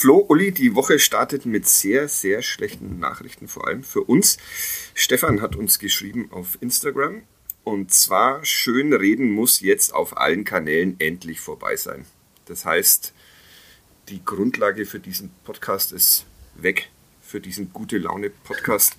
Flo, Uli, die Woche startet mit sehr, sehr schlechten Nachrichten, vor allem für uns. Stefan hat uns geschrieben auf Instagram. Und zwar, schön reden muss jetzt auf allen Kanälen endlich vorbei sein. Das heißt, die Grundlage für diesen Podcast ist weg, für diesen Gute-Laune-Podcast.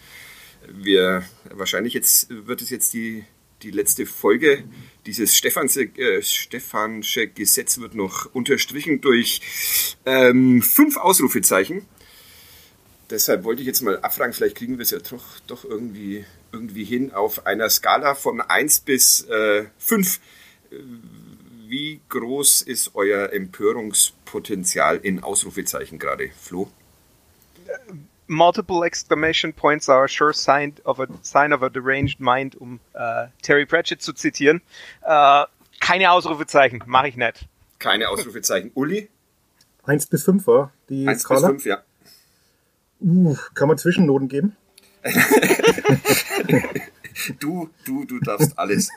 Wird es jetzt die letzte Folge. Dieses Stephansche Gesetz wird noch unterstrichen durch 5 Ausrufezeichen. Deshalb wollte ich jetzt mal abfragen, vielleicht kriegen wir es ja doch irgendwie hin auf einer Skala von 1 bis 5. Wie groß ist euer Empörungspotenzial in Ausrufezeichen gerade, Flo? Multiple exclamation points are a sure sign of a deranged mind, um Terry Pratchett zu zitieren. Keine Ausrufezeichen, mache ich nicht. Keine Ausrufezeichen. Uli? 1 bis 5 war die 1 Skala? bis 5, ja. Kann man Zwischennoten geben? Du darfst alles.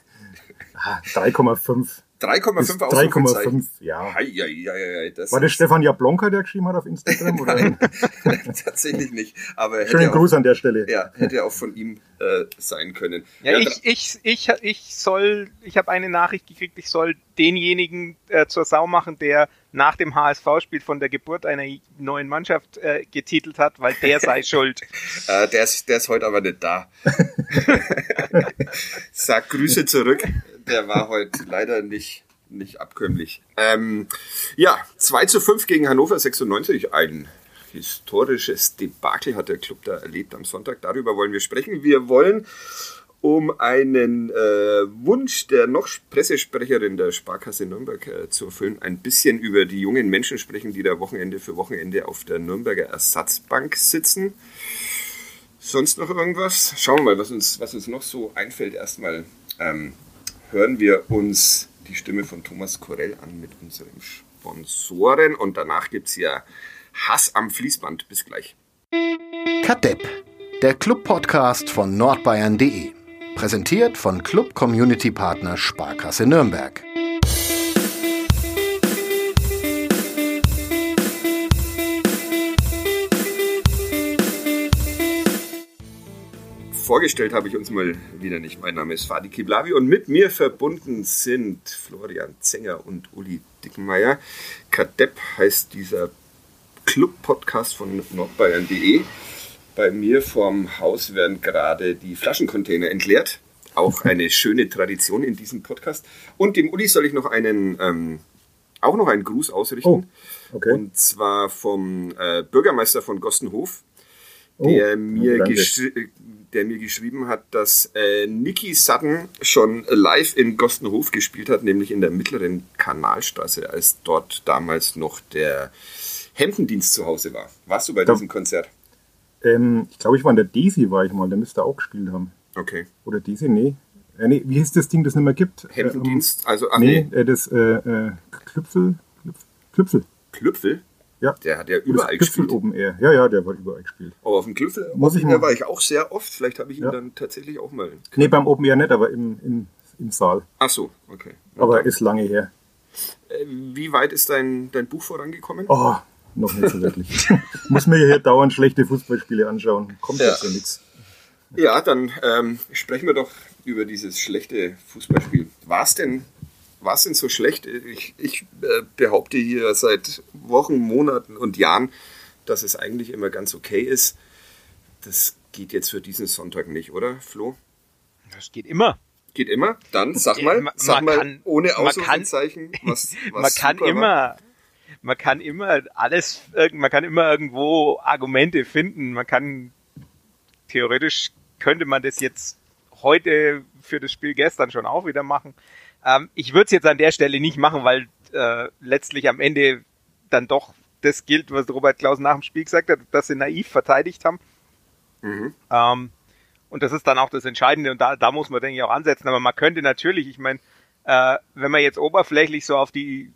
3,5. 3,5 Ausrufezeichen. 3,5, ja. War das Stefan Jablonka, der geschrieben hat auf Instagram? Oder? Nein, tatsächlich nicht. Aber schönen Gruß an der Stelle. Ja, hätte auch von ihm sein können. Ja, ich habe eine Nachricht gekriegt, ich soll denjenigen zur Sau machen, der nach dem HSV-Spiel von der Geburt einer neuen Mannschaft getitelt hat, weil der sei schuld. Der ist heute aber nicht da. Sag Grüße zurück. Der war heute leider nicht abkömmlich. 2:5 gegen Hannover 96. Ein historisches Debakel hat der Club da erlebt am Sonntag. Darüber wollen wir sprechen. Wir wollen um einen Wunsch der noch Pressesprecherin der Sparkasse Nürnberg zu erfüllen, ein bisschen über die jungen Menschen sprechen, die da Wochenende für Wochenende auf der Nürnberger Ersatzbank sitzen. Sonst noch irgendwas? Schauen wir mal, was uns noch so einfällt. Erstmal hören wir uns die Stimme von Thomas Korell an mit unserem Sponsoren und danach gibt es ja Hass am Fließband. Bis gleich. Kadepp, der Club-Podcast von nordbayern.de. Präsentiert von Club-Community-Partner Sparkasse Nürnberg. Vorgestellt habe ich uns mal wieder nicht. Mein Name ist Fadi Kiblavi und mit mir verbunden sind Florian Zenger und Uli Dickenmeier. Kadepp heißt dieser Club-Podcast von nordbayern.de. Bei mir vorm Haus werden gerade die Flaschencontainer entleert. Auch eine schöne Tradition in diesem Podcast. Und dem Uli soll ich noch einen Gruß ausrichten. Oh, okay. Und zwar vom Bürgermeister von Gostenhof, der mir geschrieben hat, dass Niki Sutton schon live in Gostenhof gespielt hat, nämlich in der mittleren Kanalstraße, als dort damals noch der Hemdendienst zu Hause war. Warst du bei diesem Konzert? Ich glaube, ich war in der Desi, der müsste auch gespielt haben. Okay. Oder Desi? Nee. Wie hieß das Ding, das nicht mehr gibt? Hemdendienst? Das Klüpfel. Klüpfel? Ja. Der hat ja überall gespielt. Open Air. Ja, der war überall gespielt. Aber auf dem Klüpfel war ich auch sehr oft. Vielleicht habe ich ihn dann tatsächlich auch mal... Nee, beim Open Air nicht, aber im Saal. Ach so, okay. Aber ist lange her. Wie weit ist dein Buch vorangekommen? Oh, noch nicht so wirklich. Muss mir hier dauernd schlechte Fußballspiele anschauen. Kommt jetzt ja nichts. Ja, dann sprechen wir doch über dieses schlechte Fußballspiel. War es denn so schlecht? Ich behaupte hier seit Wochen, Monaten und Jahren, dass es eigentlich immer ganz okay ist. Das geht jetzt für diesen Sonntag nicht, oder, Flo? Das geht immer. Geht immer? Dann sag mal ohne Ausrufezeichen, was man kann immer irgendwo Argumente finden. Theoretisch könnte man das jetzt heute für das Spiel gestern schon auch wieder machen. Ich würde es jetzt an der Stelle nicht machen, weil letztlich am Ende dann doch das gilt, was Robert Klaus nach dem Spiel gesagt hat, dass sie naiv verteidigt haben. Mhm. Und das ist dann auch das Entscheidende und da muss man, denke ich, auch ansetzen. Aber man könnte natürlich, ich meine, wenn man jetzt oberflächlich auf die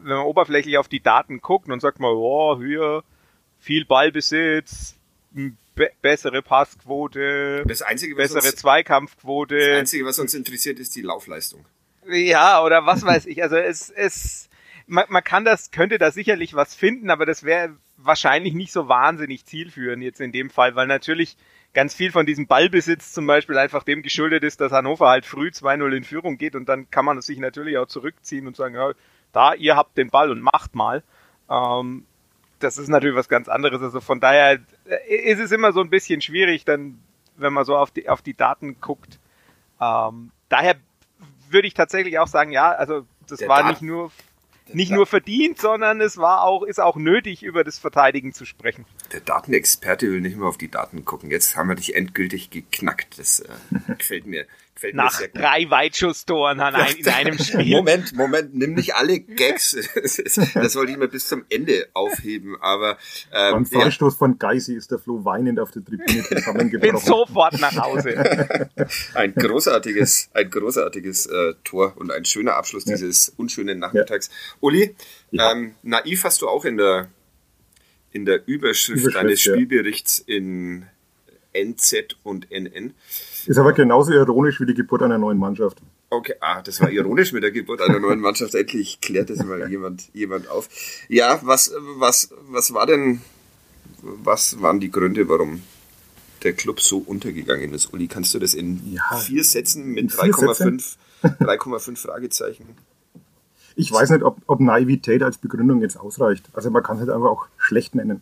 Daten guckt und sagt mal, hier viel Ballbesitz, bessere Passquote, bessere Zweikampfquote. Das Einzige, was uns interessiert, ist die Laufleistung. Ja, oder was weiß ich. Also man könnte da sicherlich was finden, aber das wäre wahrscheinlich nicht so wahnsinnig zielführend jetzt in dem Fall, weil natürlich ganz viel von diesem Ballbesitz zum Beispiel einfach dem geschuldet ist, dass Hannover halt früh 2-0 in Führung geht und dann kann man sich natürlich auch zurückziehen und sagen, ja, da, ihr habt den Ball und macht mal. Das ist natürlich was ganz anderes. Also von daher ist es immer so ein bisschen schwierig, dann, wenn man so auf die Daten guckt. Daher würde ich tatsächlich auch sagen, ja, also das war nicht nur verdient, sondern ist auch nötig, über das Verteidigen zu sprechen. Der Datenexperte will nicht mehr auf die Daten gucken. Jetzt haben wir dich endgültig geknackt. Das gefällt mir. Nach 3 Weitschusstoren in einem Spiel. Moment, nimm nicht alle Gags. Das wollte ich mir bis zum Ende aufheben. Aber beim Freistoß von Geisi ist der Flo weinend auf der Tribüne zusammengebrochen. Bin sofort nach Hause. Ein großartiges Tor und ein schöner Abschluss dieses unschönen Nachmittags. Ja. Uli, naiv hast du auch in der Überschrift deines Spielberichts in NZ und NN. Ist aber genauso ironisch wie die Geburt einer neuen Mannschaft. Okay, das war ironisch mit der Geburt einer neuen Mannschaft. Endlich klärt das mal jemand auf. Ja, was waren die Gründe, warum der Club so untergegangen ist? Uli, kannst du das in 4 Sätzen mit 3,5 Fragezeichen? Ich weiß nicht, ob Naivität als Begründung jetzt ausreicht. Also man kann es halt einfach auch schlecht nennen.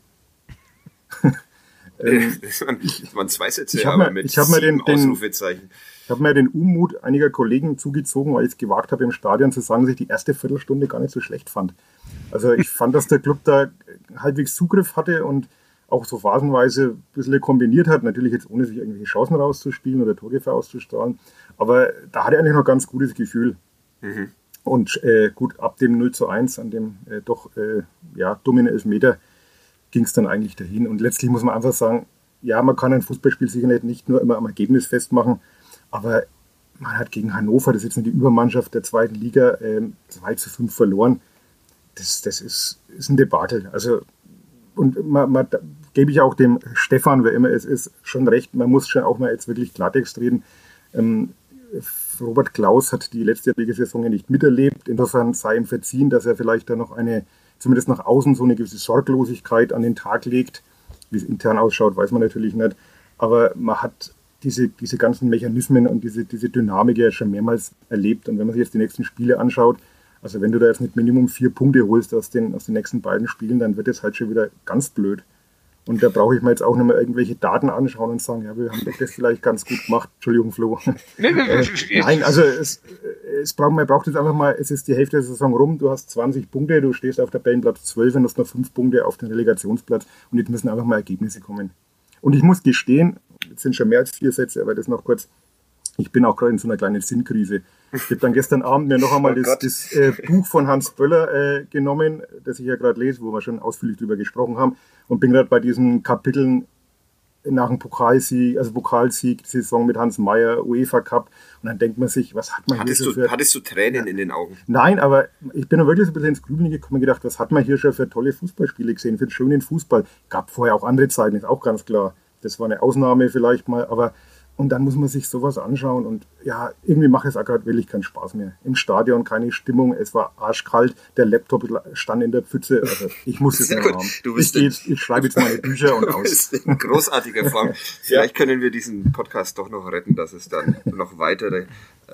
Das waren 2 Sätze, aber mit 7 Ausrufezeichen. Ich habe mir den Unmut einiger Kollegen zugezogen, weil ich es gewagt habe, im Stadion zu sagen, dass ich die erste Viertelstunde gar nicht so schlecht fand. Also ich fand, dass der Club da halbwegs Zugriff hatte und auch so phasenweise ein bisschen kombiniert hat. Natürlich jetzt ohne sich irgendwelche Chancen rauszuspielen oder Torgefahr auszustrahlen. Aber da hatte ich eigentlich noch ein ganz gutes Gefühl. Mhm. Und gut, ab dem 0:1, an dem dummen Elfmeter, ging es dann eigentlich dahin. Und letztlich muss man einfach sagen, ja, man kann ein Fußballspiel sicher nicht nur immer am Ergebnis festmachen, aber man hat gegen Hannover, das ist jetzt nur die Übermannschaft der 2. Liga, 2:5 verloren. Das ist ein Debakel. Also, und da gebe ich auch dem Stefan, wer immer es ist, schon recht, man muss schon auch mal jetzt wirklich Klartext reden. Robert Klaus hat die letztjährige Saison ja nicht miterlebt. Insofern sei ihm verziehen, dass er vielleicht da noch zumindest nach außen so eine gewisse Sorglosigkeit an den Tag legt. Wie es intern ausschaut, weiß man natürlich nicht. Aber man hat diese ganzen Mechanismen und diese Dynamik ja schon mehrmals erlebt. Und wenn man sich jetzt die nächsten Spiele anschaut, also wenn du da jetzt nicht Minimum 4 Punkte holst aus den nächsten beiden Spielen, dann wird es halt schon wieder ganz blöd. Und da brauche ich mir jetzt auch nicht mehr irgendwelche Daten anschauen und sagen, ja, wir haben das vielleicht ganz gut gemacht. Entschuldigung, Flo. Nein, also man braucht jetzt einfach mal, es ist die Hälfte der Saison rum, du hast 20 Punkte, du stehst auf Tabellenplatz 12 und hast noch 5 Punkte auf den Relegationsplatz und jetzt müssen einfach mal Ergebnisse kommen. Und ich muss gestehen, jetzt sind schon mehr als 4 Sätze, aber das noch kurz, ich bin auch gerade in so einer kleinen Sinnkrise. Ich habe dann gestern Abend mir noch einmal das Buch von Hans Böller genommen, das ich ja gerade lese, wo wir schon ausführlich drüber gesprochen haben, und bin gerade bei diesen Kapiteln nach dem Pokalsieg, die Saison mit Hans Meyer, UEFA Cup, und dann denkt man sich, was hat man Hattest du Tränen in den Augen? Nein, aber ich bin wirklich so ein bisschen ins Grübeln gekommen und gedacht, was hat man hier schon für tolle Fußballspiele gesehen, für schönen Fußball. Gab vorher auch andere Zeiten, ist auch ganz klar. Das war eine Ausnahme vielleicht mal, aber und dann muss man sich sowas anschauen und ja, irgendwie macht es auch gerade wirklich keinen Spaß mehr. Im Stadion keine Stimmung, es war arschkalt, der Laptop stand in der Pfütze, also ich muss es mehr haben. Ich schreibe jetzt meine Bücher und aus. Du bist in großartiger Form. Vielleicht können wir diesen Podcast doch noch retten, dass es dann noch weitere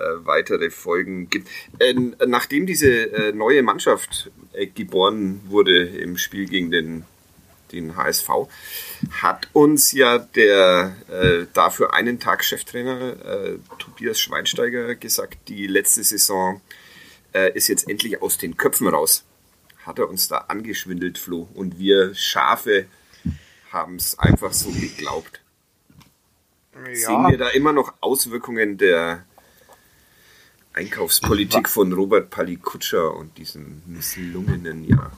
Folgen gibt. Nachdem diese neue Mannschaft geboren wurde im Spiel gegen den HSV, hat uns ja der dafür einen Tag Cheftrainer Tobias Schweinsteiger gesagt, die letzte Saison ist jetzt endlich aus den Köpfen raus. Hat er uns da angeschwindelt, Flo? Und wir Schafe haben es einfach so geglaubt. Ja. Sehen wir da immer noch Auswirkungen der Einkaufspolitik von Robert Palikutscher und diesem misslungenen Jahr?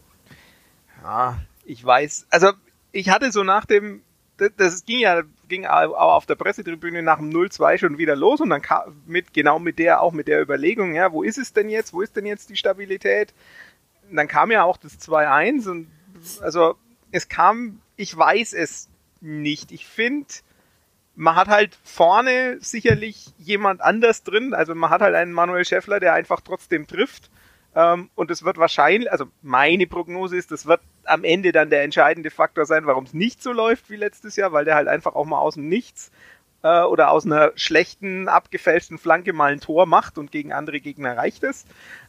Ja, ich weiß, also ich hatte so das ging auch auf der Pressetribüne nach dem 0:2 schon wieder los und dann kam mit der Überlegung, ja, wo ist es denn jetzt, wo ist denn jetzt die Stabilität? Und dann kam ja auch das 2:1 und also ich weiß es nicht. Ich finde, man hat halt vorne sicherlich jemand anders drin, also man hat halt einen Manuel Schäffler, der einfach trotzdem trifft. Und es wird wahrscheinlich, also meine Prognose ist, das wird am Ende dann der entscheidende Faktor sein, warum es nicht so läuft wie letztes Jahr, weil der halt einfach auch mal aus dem Nichts oder aus einer schlechten, abgefälschten Flanke mal ein Tor macht und gegen andere Gegner reicht es.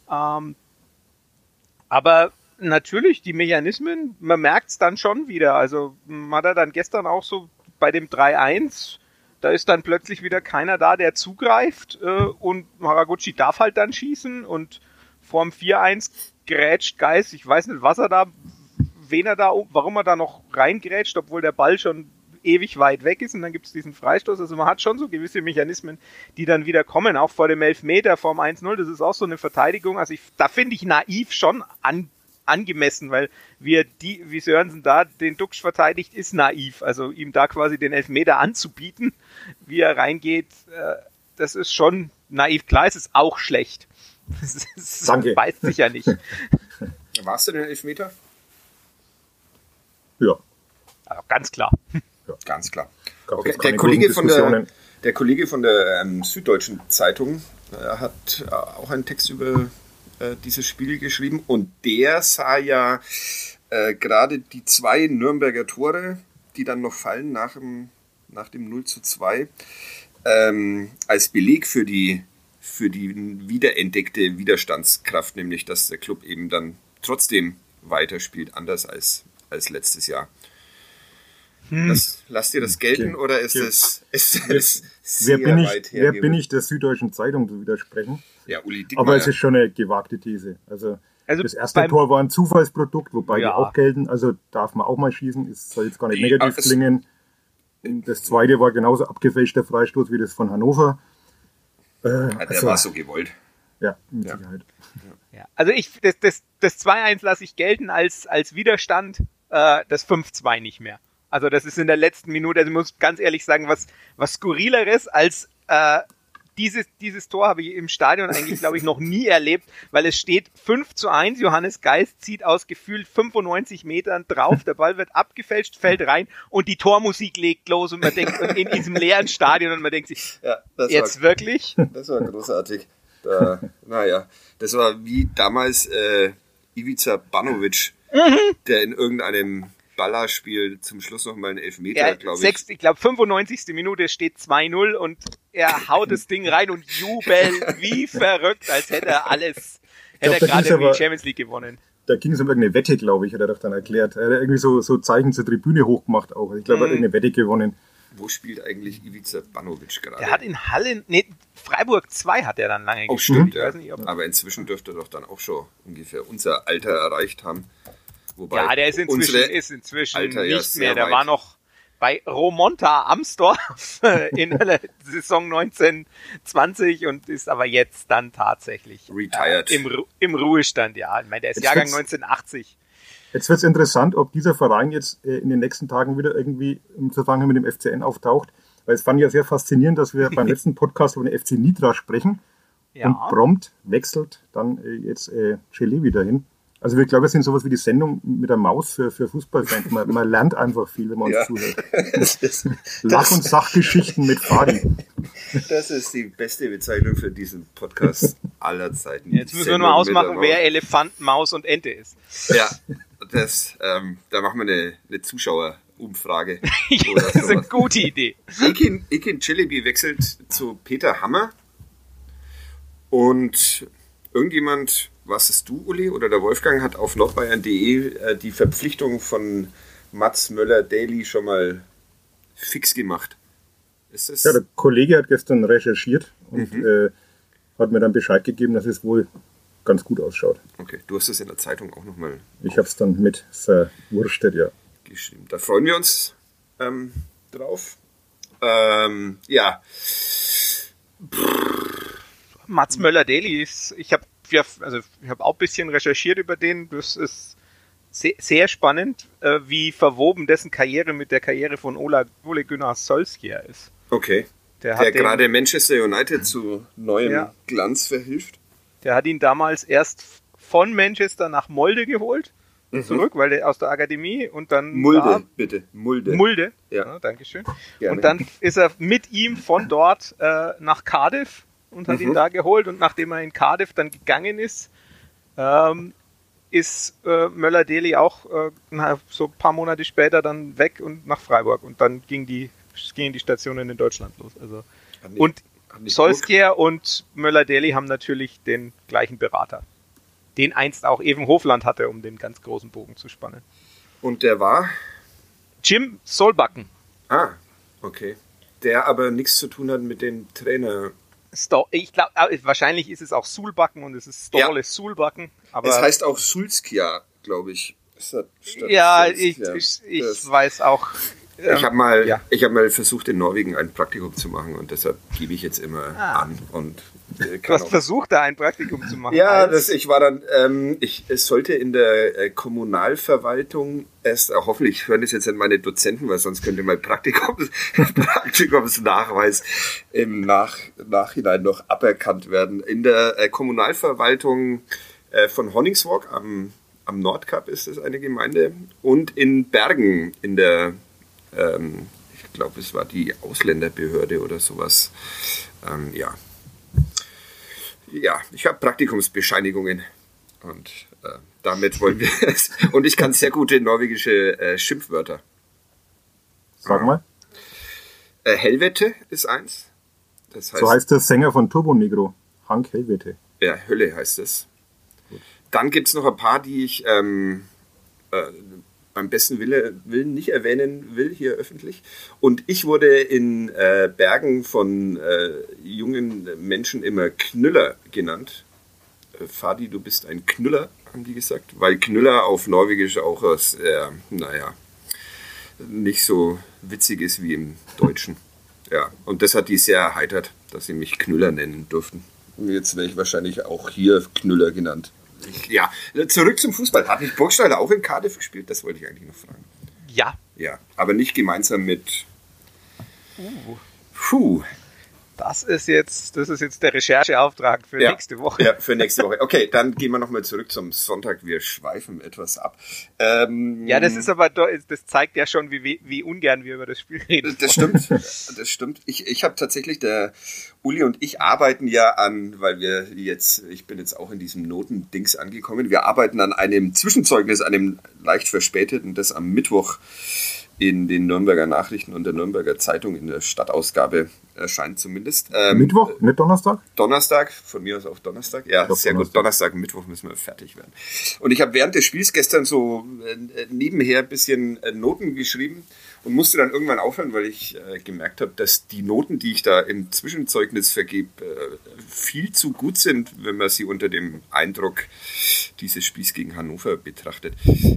Aber natürlich, die Mechanismen, man merkt es dann schon wieder. Also man hat dann gestern auch so bei dem 3-1, da ist dann plötzlich wieder keiner da, der zugreift und Haraguchi darf halt dann schießen und vorm 4-1 grätscht Geis, ich weiß nicht, warum er da noch reingrätscht, obwohl der Ball schon ewig weit weg ist und dann gibt es diesen Freistoß. Also man hat schon so gewisse Mechanismen, die dann wieder kommen, auch vor dem Elfmeter, vorm 1-0, das ist auch so eine Verteidigung. Also da finde ich naiv schon angemessen, weil wie Sörensen da den Duxch verteidigt, ist naiv. Also ihm da quasi den Elfmeter anzubieten, wie er reingeht, das ist schon naiv. Klar, es ist auch schlecht. Das Danke. Weiß sich ja nicht. Warst du den Elfmeter? Ja. Also ganz klar. Ja. Ganz klar. Okay. Der Kollege von der Süddeutschen Zeitung hat auch einen Text über dieses Spiel geschrieben und der sah ja gerade die 2 Nürnberger Tore, die dann noch fallen nach dem 0:2, als Beleg für die wiederentdeckte Widerstandskraft, nämlich dass der Club eben dann trotzdem weiterspielt, anders als letztes Jahr. Lasst ihr das gelten oder ist es sehr weit her? Wer bin ich der Süddeutschen Zeitung zu widersprechen? Ja, Uli Dickmeyer. Aber es ist schon eine gewagte These. Also das erste Tor war ein Zufallsprodukt, wobei die auch gelten. Also darf man auch mal schießen, es soll jetzt gar nicht negativ klingen. Das zweite war genauso abgefälschter Freistoß wie das von Hannover. Der war so gewollt. Ja, mit Sicherheit. Ja. Also das 2-1 lasse ich gelten als Widerstand, das 5-2 nicht mehr. Also das ist in der letzten Minute, also ich muss ganz ehrlich sagen, was Skurrileres als dieses Tor habe ich im Stadion eigentlich, glaube ich, noch nie erlebt, weil es steht 5:1, Johannes Geis zieht aus gefühlt 95 Metern drauf, der Ball wird abgefälscht, fällt rein und die Tormusik legt los und man denkt, in diesem leeren Stadion und man denkt sich, jetzt wirklich? Das war großartig. Das war wie damals Ivica Banovic, der in irgendeinem Ballerspiel zum Schluss noch mal einen Elfmeter, glaube ich. Ich glaube 95. Minute steht 2-0 und er haut das Ding rein und jubelt wie verrückt, als hätte er gerade die Champions League gewonnen. Da ging es um irgendeine Wette, glaube ich, hat er doch dann erklärt. Er hat irgendwie so Zeichen zur Tribüne hochgemacht auch. Ich glaube, er hat irgendeine Wette gewonnen. Wo spielt eigentlich Ivica Banovic gerade? Der hat in Halle, Freiburg 2 hat er dann lange gespielt. Ja. Aber inzwischen dürfte er doch dann auch schon ungefähr unser Alter erreicht haben. Wobei der ist inzwischen Alter nicht mehr. Der war noch bei Romonta Amsdorf in der Saison 1920 und ist aber jetzt dann tatsächlich retired. Im Ruhestand. Ja, ich meine, der ist Jahrgang 1980. Jetzt wird es interessant, ob dieser Verein jetzt in den nächsten Tagen wieder irgendwie im Zusammenhang mit dem FCN auftaucht. Weil es fand ich ja sehr faszinierend, dass wir beim letzten Podcast über den FC Nitra sprechen. Ja. Und prompt wechselt dann jetzt Celebi dahin. Also ich glaube, wir sind sowas wie die Sendung mit der Maus für Fußballfans. Man lernt einfach viel, wenn man uns zuhört. Lach- und Sachgeschichten mit Fadi. Das ist die beste Bezeichnung für diesen Podcast aller Zeiten. Jetzt müssen wir nur ausmachen, wer Elefant, Maus und Ente ist. Ja, da machen wir eine Zuschauerumfrage. Das ist eine gute Idee. Ekin Celebi wechselt zu Peter Hammer und irgendjemand... Was ist du, Uli, oder der Wolfgang hat auf nordbayern.de die Verpflichtung von Mats Möller-Daly schon mal fix gemacht. Ist das? Ja, der Kollege hat gestern recherchiert und hat mir dann Bescheid gegeben, dass es wohl ganz gut ausschaut. Okay, du hast es in der Zeitung auch nochmal. Ich habe es dann mit verwurstet, ja. Geschrieben. Da freuen wir uns drauf. Mats Möller-Daly ist, ich habe auch ein bisschen recherchiert über den. Das ist sehr spannend, wie verwoben dessen Karriere mit der Karriere von Ole Gunnar Solskjaer ist. Okay. Der gerade Manchester United zu neuem Glanz verhilft. Der hat ihn damals erst von Manchester nach Molde geholt, zurück, weil der aus der Akademie und dann... Mulde. Ja, danke schön. Gerne. Und dann ist er mit ihm von dort nach Cardiff und hat ihn da geholt und nachdem er in Cardiff dann gegangen ist, ist Möller-Deli auch so ein paar Monate später dann weg und nach Freiburg. Und dann gingen die Stationen in Deutschland los. Also, und Solskjaer und Möller-Deli haben natürlich den gleichen Berater, den einst auch Even Hofland hatte, um den ganz großen Bogen zu spannen. Und der war? Jim Solbakken. Ah, okay. Der aber nichts zu tun hat mit dem Trainer. Ich glaube, wahrscheinlich ist es auch Sulbacken und es ist Ståle Sulbacken. Aber es heißt auch Sulskjaer, glaube ich. Ja, ich weiß auch. Ich habe mal versucht, in Norwegen ein Praktikum zu machen und deshalb gebe ich jetzt immer an. Und du hast versucht, da ein Praktikum zu machen? Ja, ich war dann, es sollte in der Kommunalverwaltung hoffentlich hören das jetzt an meine Dozenten, weil sonst könnte mein Praktikumsnachweis im Nachhinein noch aberkannt werden. In der Kommunalverwaltung von Honningsvåg am Nordkap ist es eine Gemeinde und in Bergen in der ich glaube, es war die Ausländerbehörde oder sowas. Ja, ich habe Praktikumsbescheinigungen und damit wollen wir es. Und ich kann sehr gute norwegische Schimpfwörter. Sag mal. Helvete ist eins. Das heißt, so heißt der Sänger von Turbo Negro. Hank Helvete. Ja, Hölle heißt es. Dann gibt es noch ein paar, die ich beim besten Willen nicht erwähnen will, hier öffentlich. Und ich wurde in Bergen von jungen Menschen immer Knüller genannt. Fadi, du bist ein Knüller, haben die gesagt. Weil Knüller auf Norwegisch auch nicht so witzig ist wie im Deutschen. Ja, und das hat die sehr erheitert, dass sie mich Knüller nennen durften. Und jetzt wäre ich wahrscheinlich auch hier Knüller genannt. Ja, zurück zum Fußball. Hat nicht Burgstaller auch in Cardiff gespielt? Das wollte ich eigentlich noch fragen. Ja. Ja, aber nicht gemeinsam mit... Das ist jetzt der Rechercheauftrag für nächste Woche. Ja, für nächste Woche. Okay, dann gehen wir nochmal zurück zum Sonntag. Wir schweifen etwas ab. Das ist aber, das zeigt ja schon, wie ungern wir über das Spiel reden. Das stimmt. Ich habe tatsächlich, der Uli und ich arbeiten ja an, weil ich bin jetzt auch in diesem Notendings angekommen, wir arbeiten an einem Zwischenzeugnis, einem leicht verspäteten, das am Mittwoch in den Nürnberger Nachrichten und der Nürnberger Zeitung in der Stadtausgabe erscheint zumindest. Mittwoch, nicht Donnerstag? Donnerstag, von mir aus auf Donnerstag. Ja, doch, sehr gut. Donnerstag, Mittwoch müssen wir fertig werden. Und ich habe während des Spiels gestern so nebenher ein bisschen Noten geschrieben und musste dann irgendwann aufhören, weil ich gemerkt habe, dass die Noten, die ich da im Zwischenzeugnis vergebe, viel zu gut sind, wenn man sie unter dem Eindruck dieses Spiels gegen Hannover betrachtet.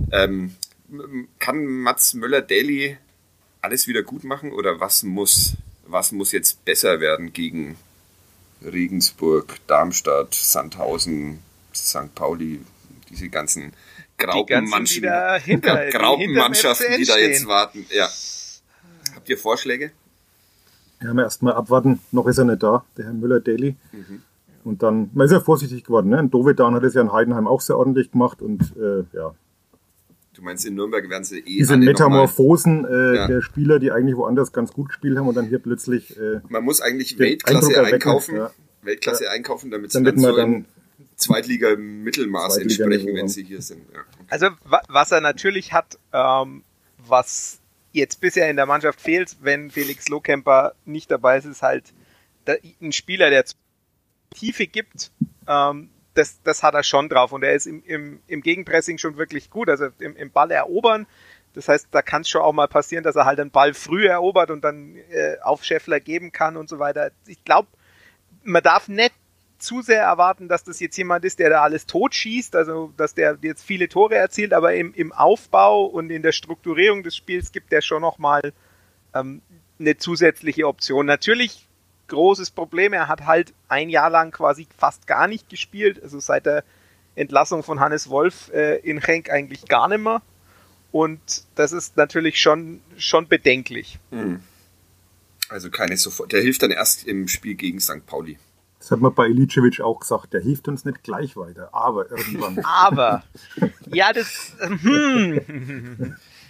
Kann Mats Möller-Deli alles wieder gut machen oder was muss jetzt besser werden gegen Regensburg, Darmstadt, Sandhausen, St. Pauli, diese ganzen Graupenmannschaften, die da jetzt warten. Ja. Habt ihr Vorschläge? Ja, wir erstmal abwarten. Noch ist er nicht da, der Herr Möller-Deli. Und dann, man ist ja vorsichtig geworden. Ne? In Dovedan hat es ja in Heidenheim auch sehr ordentlich gemacht und ja. Du meinst, in Nürnberg werden sie diese Metamorphosen der Spieler, die eigentlich woanders ganz gut gespielt haben und dann hier plötzlich... man muss eigentlich Weltklasse einkaufen, damit sie dann so im Zweitliga-Mittelmaß entsprechen, wenn sie hier sind. Ja. Okay. Also was er natürlich hat, was jetzt bisher in der Mannschaft fehlt, wenn Felix Lohkemper nicht dabei ist, ist halt ein Spieler, der Tiefe gibt, das hat er schon drauf und er ist im Gegenpressing schon wirklich gut, also im Ball erobern. Das heißt, da kann es schon auch mal passieren, dass er halt den Ball früh erobert und dann auf Scheffler geben kann und so weiter. Ich glaube, man darf nicht zu sehr erwarten, dass das jetzt jemand ist, der da alles totschießt, also dass der jetzt viele Tore erzielt, aber im Aufbau und in der Strukturierung des Spiels gibt er schon nochmal eine zusätzliche Option. Natürlich großes Problem, er hat halt ein Jahr lang quasi fast gar nicht gespielt, also seit der Entlassung von Hannes Wolf in Genk eigentlich gar nicht mehr und das ist natürlich schon bedenklich. Also keine sofort, der hilft dann erst im Spiel gegen St. Pauli. Das hat man bei Ilicevic auch gesagt, der hilft uns nicht gleich weiter, aber irgendwann. Aber, ja, das...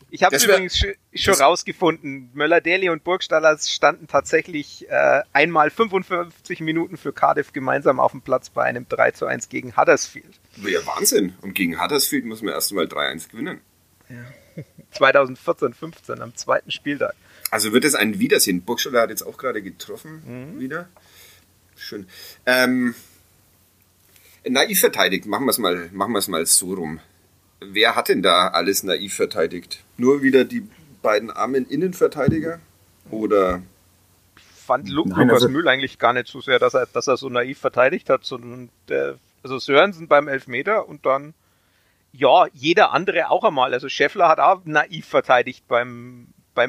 Ich habe übrigens schon rausgefunden, Möller-Daly und Burgstaller standen tatsächlich einmal 55 Minuten für Cardiff gemeinsam auf dem Platz bei einem 3:1 gegen Huddersfield. Ja, Wahnsinn. Und gegen Huddersfield muss man erst einmal 3:1 gewinnen. Ja. 2014-15 am zweiten Spieltag. Also wird es ein Wiedersehen. Burgstaller hat jetzt auch gerade getroffen. Wieder. Schön. Naiv verteidigt. Machen wir es mal so rum. Wer hat denn da alles naiv verteidigt? Nur wieder die beiden armen Innenverteidiger? Oder? Ich fand Lukas Mühl eigentlich gar nicht so sehr, dass er so naiv verteidigt hat, sondern also Sörensen beim Elfmeter und dann ja, jeder andere auch einmal. Also Scheffler hat auch naiv verteidigt beim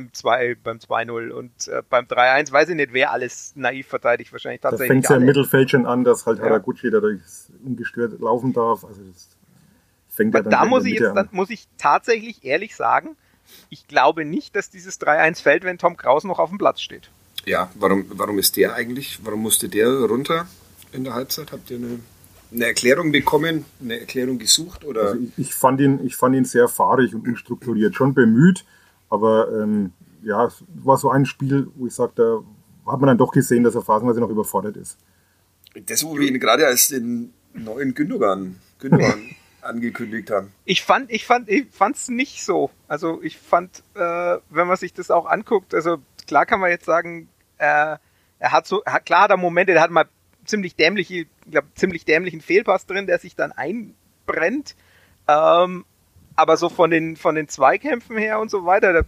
2-0 und beim 3:1 weiß ich nicht, wer alles naiv verteidigt, wahrscheinlich tatsächlich. Da fängt es ja im Mittelfeld schon an, dass halt Haraguchi dadurch ungestört laufen darf. Also das fängt ja dann da muss ich tatsächlich ehrlich sagen, ich glaube nicht, dass dieses 3:1 fällt, wenn Tom Kraus noch auf dem Platz steht. Ja, warum ist der eigentlich, warum musste der runter in der Halbzeit? Habt ihr eine Erklärung bekommen, eine Erklärung gesucht? Oder? Also ich fand ihn sehr fahrig und unstrukturiert, schon bemüht, aber es war so ein Spiel, wo ich sage, da hat man dann doch gesehen, dass er phasenweise noch überfordert ist. Das, wo wir ihn gerade als den neuen Gündogan angekündigt haben. Ich fand's nicht so. Also ich fand, wenn man sich das auch anguckt, also klar kann man jetzt sagen, er hat Momente, der hat mal ziemlich dämlichen Fehlpass drin, der sich dann einbrennt. Aber so von den Zweikämpfen her und so weiter,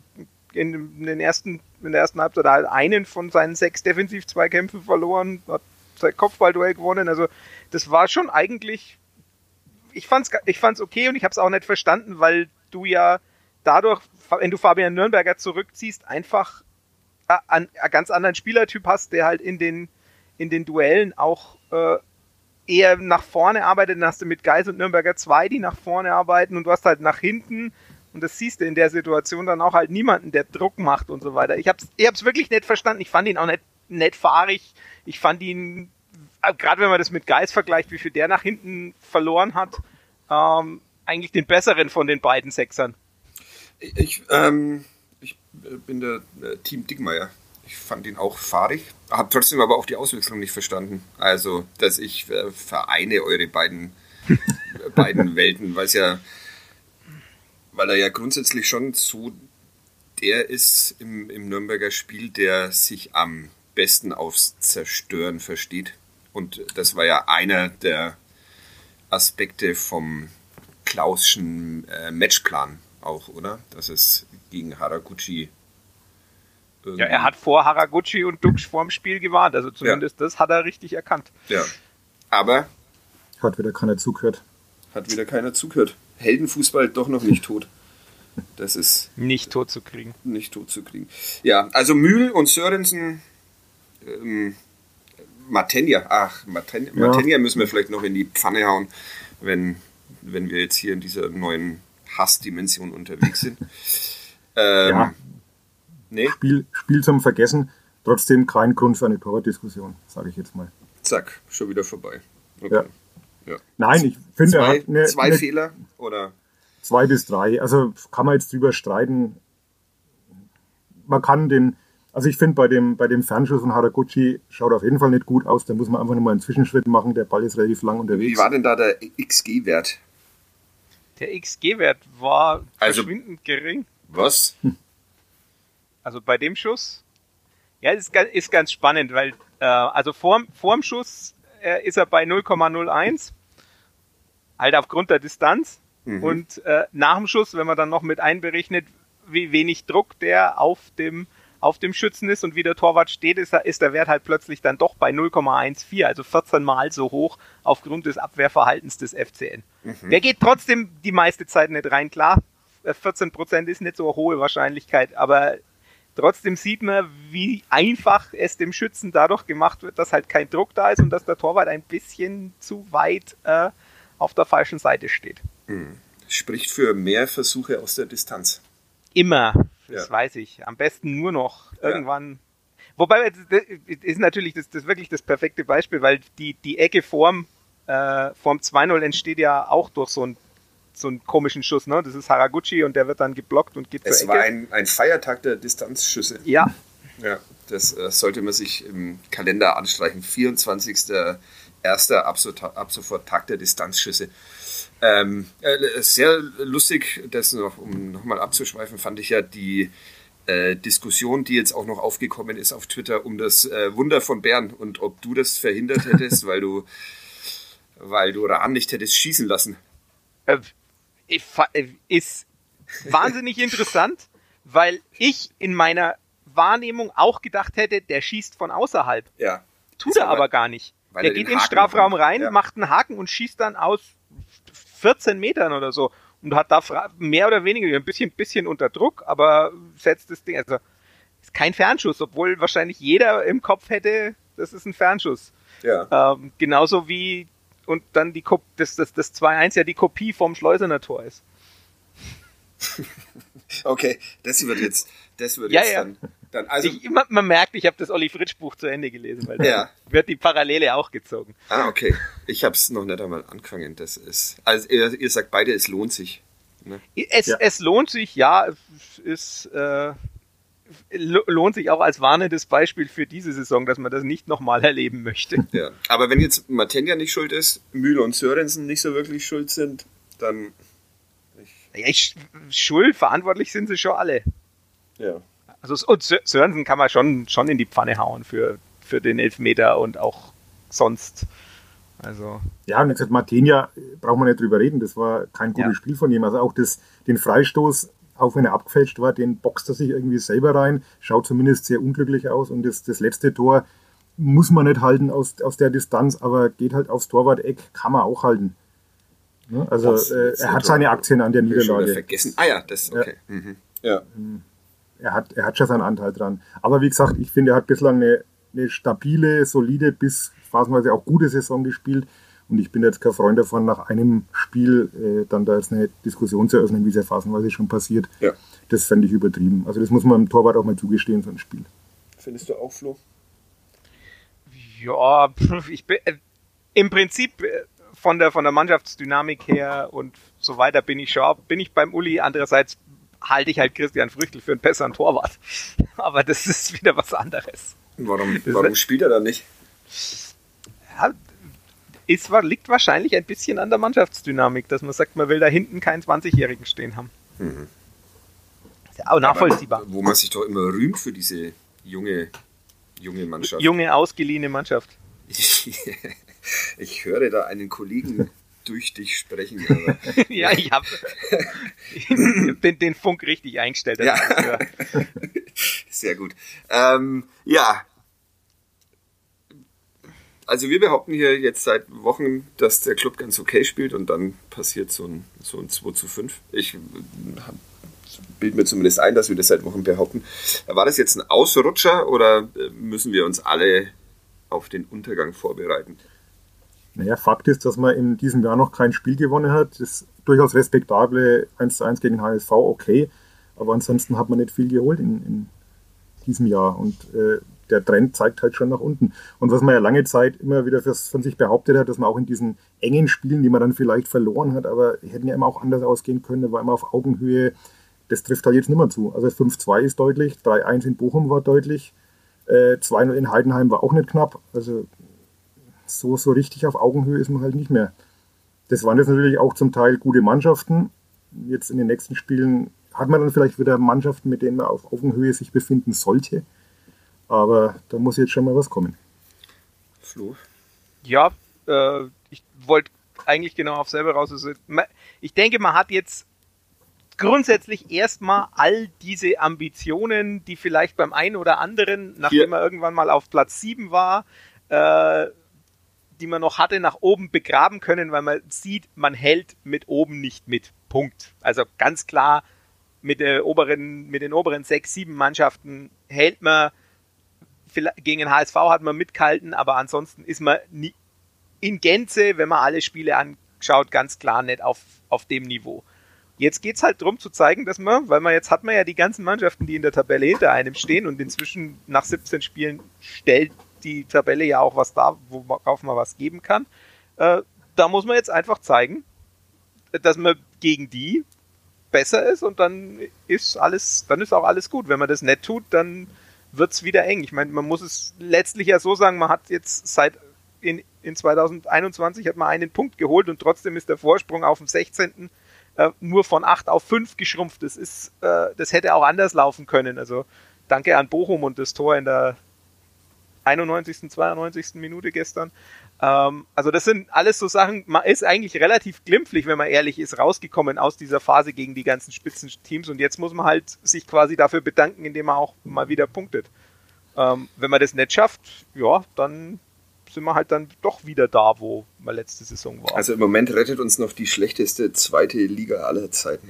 in der ersten Halbzeit hat er halt einen von seinen 6 Defensiv-Zweikämpfen verloren, hat sein Kopfballduell gewonnen. Also das war schon eigentlich, ich fand's okay und ich habe es auch nicht verstanden, weil du ja dadurch, wenn du Fabian Nürnberger zurückziehst, einfach einen ganz anderen Spielertyp hast, der halt in den Duellen auch eher nach vorne arbeitet. Dann hast du mit Geis und Nürnberger 2, die nach vorne arbeiten und du hast halt nach hinten, und das siehst du in der Situation dann auch halt niemanden, der Druck macht und so weiter. Ich hab's wirklich nicht verstanden. Ich fand ihn auch nicht fahrig. Ich fand ihn, gerade wenn man das mit Geis vergleicht, wie viel der nach hinten verloren hat, eigentlich den besseren von den beiden Sechsern. Ich bin der Team Dickmeyer. Ich fand ihn auch fahrig, habe trotzdem aber auch die Auswechslung nicht verstanden. Also, dass ich vereine eure beiden Welten, weil er ja grundsätzlich schon so der ist im Nürnberger Spiel, der sich am besten aufs Zerstören versteht. Und das war ja einer der Aspekte vom Klauschen Matchplan auch, oder? Dass es gegen Haraguchi ja, er hat vor Haraguchi und Duksch vorm Spiel gewarnt, also zumindest das hat er richtig erkannt. Ja, aber hat wieder keiner zugehört. Heldenfußball doch noch nicht tot. Das ist nicht tot zu kriegen. Ja, also Mühl und Sörensen, Matenja müssen wir vielleicht noch in die Pfanne hauen, wenn wir jetzt hier in dieser neuen Hassdimension unterwegs sind. Nee. Spiel zum Vergessen, trotzdem kein Grund für eine Torwartdiskussion, sage ich jetzt mal. Zack, schon wieder vorbei. Okay. Ja. Nein, ich finde, er hat zwei Fehler oder 2 bis 3. Also kann man jetzt drüber streiten. Man kann ich finde, bei dem Fernschuss von Haraguchi schaut auf jeden Fall nicht gut aus. Da muss man einfach nur mal einen Zwischenschritt machen. Der Ball ist relativ lang unterwegs. Wie war denn da der XG-Wert? Der XG-Wert war verschwindend gering. Was? Also bei dem Schuss, ja, ist ganz spannend, weil also vorm Schuss ist er bei 0,01, halt aufgrund der Distanz. Und nach dem Schuss, wenn man dann noch mit einberechnet, wie wenig Druck der auf dem Schützen ist und wie der Torwart steht, ist der Wert halt plötzlich dann doch bei 0,14, also 14 Mal so hoch aufgrund des Abwehrverhaltens des FCN. Der geht trotzdem die meiste Zeit nicht rein, klar, 14% ist nicht so eine hohe Wahrscheinlichkeit, aber trotzdem sieht man, wie einfach es dem Schützen dadurch gemacht wird, dass halt kein Druck da ist und dass der Torwart ein bisschen zu weit auf der falschen Seite steht. Spricht für mehr Versuche aus der Distanz. Immer, das weiß ich. Am besten nur noch irgendwann. Wobei, das ist natürlich das wirklich das perfekte Beispiel, weil die Ecke vorm 2-0 entsteht ja auch durch so ein so einen komischen Schuss, ne? Das ist Haraguchi und der wird dann geblockt und geht zur Ecke. Es war ein Feiertag der Distanzschüsse. Ja. Ja, das sollte man sich im Kalender anstreichen. 24.01. ab sofort Tag der Distanzschüsse. Sehr lustig, das noch, um nochmal abzuschweifen, fand ich ja die Diskussion, die jetzt auch noch aufgekommen ist auf Twitter um das Wunder von Bern und ob du das verhindert hättest, weil du Rahn nicht hättest schießen lassen. Ist wahnsinnig interessant, weil ich in meiner Wahrnehmung auch gedacht hätte, der schießt von außerhalb. Ja. Tut er aber gar nicht. Der geht in den Strafraum rein, macht einen Haken und schießt dann aus 14 Metern oder so. Und hat da mehr oder weniger ein bisschen unter Druck, aber setzt das Ding. Also ist kein Fernschuss, obwohl wahrscheinlich jeder im Kopf hätte, das ist ein Fernschuss. Ja. Genauso wie und dann das 2-1 ja die Kopie vom Schleusener Tor ist. Okay, das wird jetzt dann also man merkt, ich habe das Olli Fritsch Buch zu Ende gelesen, weil da wird die Parallele auch gezogen. Ah, okay. Ich habe es noch nicht einmal angefangen. Das ist, also ihr sagt beide, es lohnt sich. Ne? Es lohnt sich, ja, es lohnt sich auch als warnendes Beispiel für diese Saison, dass man das nicht nochmal erleben möchte. Ja. Aber wenn jetzt Matenja nicht schuld ist, Mühle und Sörensen nicht so wirklich schuld sind, dann... Verantwortlich sind sie schon alle. Ja. Also und Sörensen kann man schon in die Pfanne hauen für den Elfmeter und auch sonst. Also. Ja, und jetzt Matenja braucht man nicht drüber reden, das war kein gutes Spiel von ihm. Also auch den Freistoß, auch wenn er abgefälscht war, den boxt er sich irgendwie selber rein, schaut zumindest sehr unglücklich aus und das letzte Tor muss man nicht halten aus der Distanz, aber geht halt aufs Torwart-Eck, kann man auch halten. Ja, also er hat seine Aktien an der Niederlage. Vergessen. Ah ja, das ist okay. Ja. Mhm. Ja. Er hat schon seinen Anteil dran. Aber wie gesagt, ich finde, er hat bislang eine stabile, solide, bis phasenweise auch gute Saison gespielt. Und ich bin jetzt kein Freund davon, nach einem Spiel dann da jetzt eine Diskussion zu eröffnen, wie es ja phasenweise schon passiert. Ja. Das fände ich übertrieben. Also das muss man dem Torwart auch mal zugestehen, so ein Spiel. Findest du auch, Flo? Ja, ich bin im Prinzip von der Mannschaftsdynamik her und so weiter bin ich beim Uli. Andererseits halte ich halt Christian Früchtl für einen besseren Torwart. Aber das ist wieder was anderes. Warum spielt er dann nicht? Ja, liegt wahrscheinlich ein bisschen an der Mannschaftsdynamik, dass man sagt, man will da hinten keinen 20-Jährigen stehen haben. Mhm. Ist ja auch nachvollziehbar. Aber wo man sich doch immer rühmt für diese junge Mannschaft. Junge, ausgeliehene Mannschaft. Ich höre da einen Kollegen durch dich sprechen. Aber ja, ich habe den Funk richtig eingestellt. Ja. Sehr gut. Ja. Also wir behaupten hier jetzt seit Wochen, dass der Club ganz okay spielt und dann passiert so ein 2:5. Ich bilde mir zumindest ein, dass wir das seit Wochen behaupten. War das jetzt ein Ausrutscher oder müssen wir uns alle auf den Untergang vorbereiten? Naja, Fakt ist, dass man in diesem Jahr noch kein Spiel gewonnen hat. Das ist durchaus respektable 1:1 gegen HSV, okay. Aber ansonsten hat man nicht viel geholt in diesem Jahr. Und der Trend zeigt halt schon nach unten. Und was man ja lange Zeit immer wieder von sich behauptet hat, dass man auch in diesen engen Spielen, die man dann vielleicht verloren hat, aber hätten ja immer auch anders ausgehen können, da war immer auf Augenhöhe, das trifft halt jetzt nicht mehr zu. Also 5:2 ist deutlich, 3:1 in Bochum war deutlich, 2:0 in Heidenheim war auch nicht knapp. Also so richtig auf Augenhöhe ist man halt nicht mehr. Das waren jetzt natürlich auch zum Teil gute Mannschaften. Jetzt in den nächsten Spielen hat man dann vielleicht wieder Mannschaften, mit denen man auf Augenhöhe sich befinden sollte. Aber da muss jetzt schon mal was kommen. Flo? Ja, ich wollte eigentlich genau auf selber raus. Also, ich denke, man hat jetzt grundsätzlich erstmal all diese Ambitionen, die vielleicht beim einen oder anderen, nachdem er irgendwann mal auf Platz 7 war, die man noch hatte, nach oben begraben können, weil man sieht, man hält mit oben nicht mit. Punkt. Also ganz klar, mit den oberen 6, 7 Mannschaften hält man. Gegen den HSV hat man mitgehalten, aber ansonsten ist man nie in Gänze, wenn man alle Spiele anschaut, ganz klar nicht auf dem Niveau. Jetzt geht es halt darum zu zeigen, dass jetzt hat man ja die ganzen Mannschaften, die in der Tabelle hinter einem stehen und inzwischen nach 17 Spielen stellt die Tabelle ja auch was dar, worauf man was geben kann. Da muss man jetzt einfach zeigen, dass man gegen die besser ist und dann ist auch alles gut. Wenn man das nicht tut, dann wird's wieder eng. Ich meine, man muss es letztlich ja so sagen, man hat jetzt seit in 2021 hat man einen Punkt geholt und trotzdem ist der Vorsprung auf dem 16. Nur von 8 auf 5 geschrumpft. Das hätte auch anders laufen können. Also danke an Bochum und das Tor in der 91., 92. Minute gestern. Also das sind alles so Sachen, man ist eigentlich relativ glimpflich, wenn man ehrlich ist, rausgekommen aus dieser Phase gegen die ganzen Spitzenteams und jetzt muss man halt sich quasi dafür bedanken, indem man auch mal wieder punktet. Wenn man das nicht schafft, ja, dann sind wir halt dann doch wieder da, wo man letzte Saison war. Also im Moment rettet uns noch die schlechteste zweite Liga aller Zeiten.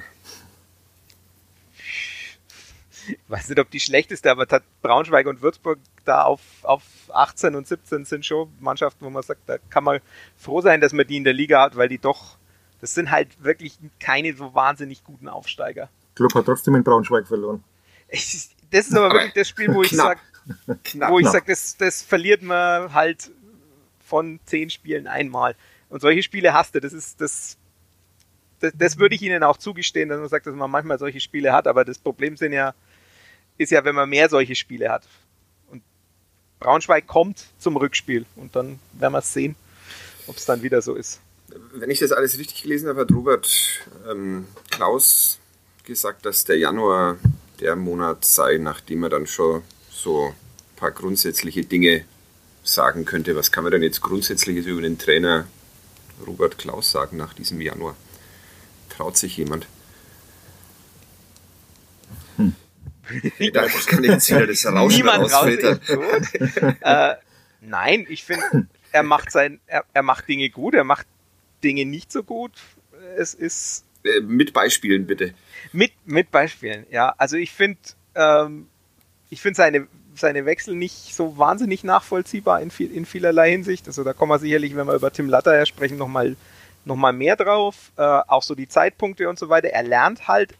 Ich weiß nicht, ob die schlechteste, aber Braunschweig und Würzburg da auf 18 und 17 sind schon Mannschaften, wo man sagt, da kann man froh sein, dass man die in der Liga hat, weil das sind halt wirklich keine so wahnsinnig guten Aufsteiger. Club hat trotzdem in Braunschweig verloren. Das ist aber wirklich das Spiel, wo ich sage, das verliert man halt von 10 Spielen einmal. Und solche Spiele hasst du. Das würde ich ihnen auch zugestehen, dass man sagt, dass man manchmal solche Spiele hat, aber das Problem ist ja, wenn man mehr solche Spiele hat. Und Braunschweig kommt zum Rückspiel und dann werden wir es sehen, ob es dann wieder so ist. Wenn ich das alles richtig gelesen habe, hat Robert Klaus gesagt, dass der Januar der Monat sei, nachdem er dann schon so ein paar grundsätzliche Dinge sagen könnte. Was kann man denn jetzt Grundsätzliches über den Trainer Robert Klaus sagen nach diesem Januar? Traut sich jemand? Da kann ich jetzt wieder das Rauschen rausfiltern. Nein, ich finde, er macht Dinge gut, er macht Dinge nicht so gut. Es ist mit Beispielen bitte. Mit Beispielen, ja. Also ich finde seine Wechsel nicht so wahnsinnig nachvollziehbar in vielerlei Hinsicht. Also da kommen wir sicherlich, wenn wir über Tim Latter sprechen, noch mal mehr drauf. Auch so die Zeitpunkte und so weiter. Er lernt halt.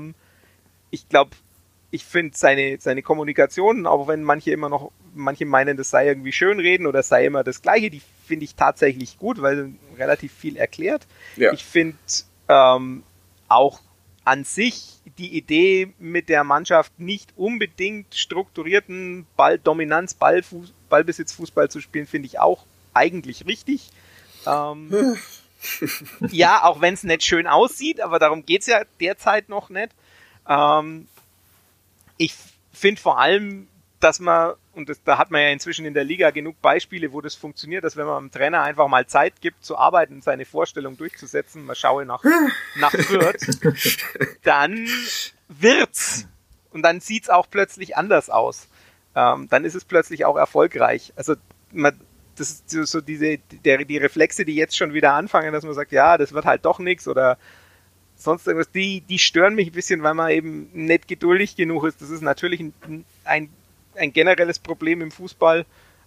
Ich finde seine Kommunikation, auch wenn manche meinen, das sei irgendwie Schönreden oder es sei immer das Gleiche, die finde ich tatsächlich gut, weil er relativ viel erklärt. Ja. Ich finde auch an sich die Idee mit der Mannschaft nicht unbedingt strukturierten Balldominanz, Ballbesitzfußball zu spielen, finde ich auch eigentlich richtig. Ja, auch wenn es nicht schön aussieht, aber darum geht es ja derzeit noch nicht. Ich finde vor allem, dass man, und da hat man ja inzwischen in der Liga genug Beispiele, wo das funktioniert, dass wenn man dem Trainer einfach mal Zeit gibt zu arbeiten, seine Vorstellung durchzusetzen, man schaue nach Fürth, dann wird's. Und dann sieht's auch plötzlich anders aus. Dann ist es plötzlich auch erfolgreich. Also das ist so die Reflexe, die jetzt schon wieder anfangen, dass man sagt, ja, das wird halt doch nichts oder sonst irgendwas, die stören mich ein bisschen, weil man eben nicht geduldig genug ist. Das ist natürlich ein generelles Problem im Fußball.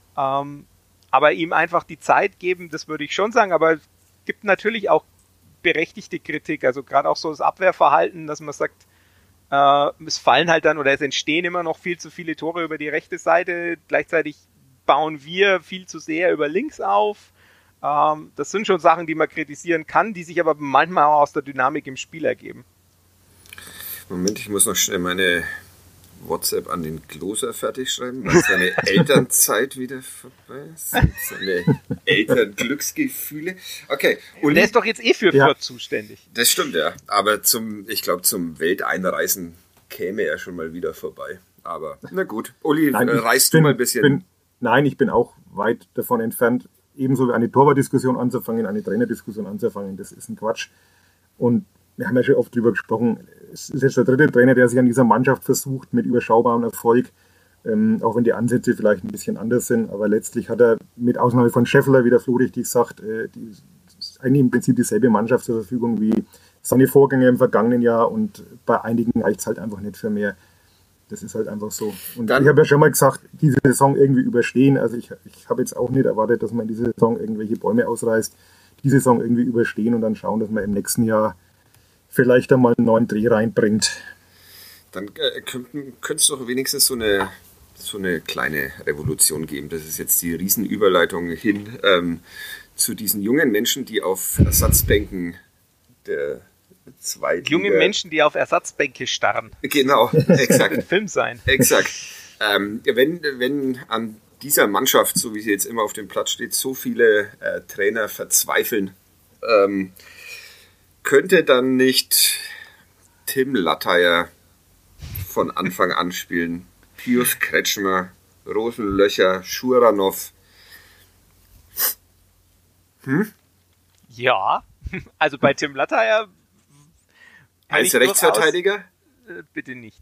Aber ihm einfach die Zeit geben, das würde ich schon sagen. Aber es gibt natürlich auch berechtigte Kritik. Also gerade auch so das Abwehrverhalten, dass man sagt, es fallen halt dann oder es entstehen immer noch viel zu viele Tore über die rechte Seite. Gleichzeitig bauen wir viel zu sehr über links auf. Das sind schon Sachen, die man kritisieren kann, die sich aber manchmal auch aus der Dynamik im Spiel ergeben. Moment, ich muss noch schnell meine WhatsApp an den Kloser fertig schreiben, weil seine Elternzeit wieder vorbei ist. Seine Elternglücksgefühle. Okay. Und der ist doch jetzt für Fürth zuständig. Das stimmt, ja. Aber ich glaube, zum Welteinreisen käme er schon mal wieder vorbei. Aber na gut. Uli, reißt du mal ein bisschen. Ich bin auch weit davon entfernt, ebenso eine Torwartdiskussion anzufangen, eine Trainerdiskussion anzufangen. Das ist ein Quatsch. Und wir haben ja schon oft drüber gesprochen, es ist jetzt der dritte Trainer, der sich an dieser Mannschaft versucht, mit überschaubarem Erfolg, auch wenn die Ansätze vielleicht ein bisschen anders sind, aber letztlich hat er mit Ausnahme von Scheffler, wie der Flo richtig sagt, eigentlich im Prinzip dieselbe Mannschaft zur Verfügung wie seine Vorgänger im vergangenen Jahr und bei einigen reicht es halt einfach nicht für mehr. Das ist halt einfach so. Und ich habe ja schon mal gesagt, diese Saison irgendwie überstehen. Also ich habe jetzt auch nicht erwartet, dass man in dieser Saison irgendwelche Bäume ausreißt. Die Saison irgendwie überstehen und dann schauen, dass man im nächsten Jahr vielleicht einmal einen neuen Dreh reinbringt. Dann könnte es doch wenigstens so eine kleine Revolution geben. Das ist jetzt die Riesenüberleitung hin zu diesen jungen Menschen, die auf Ersatzbänken Junge Menschen, die auf Ersatzbänke starren. Genau, exakt. Ein Film sein. Exakt. Wenn an dieser Mannschaft, so wie sie jetzt immer auf dem Platz steht, so viele Trainer verzweifeln, könnte dann nicht Tim Latteier von Anfang an spielen? Pius Kretschmer, Rosenlöcher, Schuranov. Ja, also bei Tim Latteier. Als Rechtsverteidiger? Bitte nicht.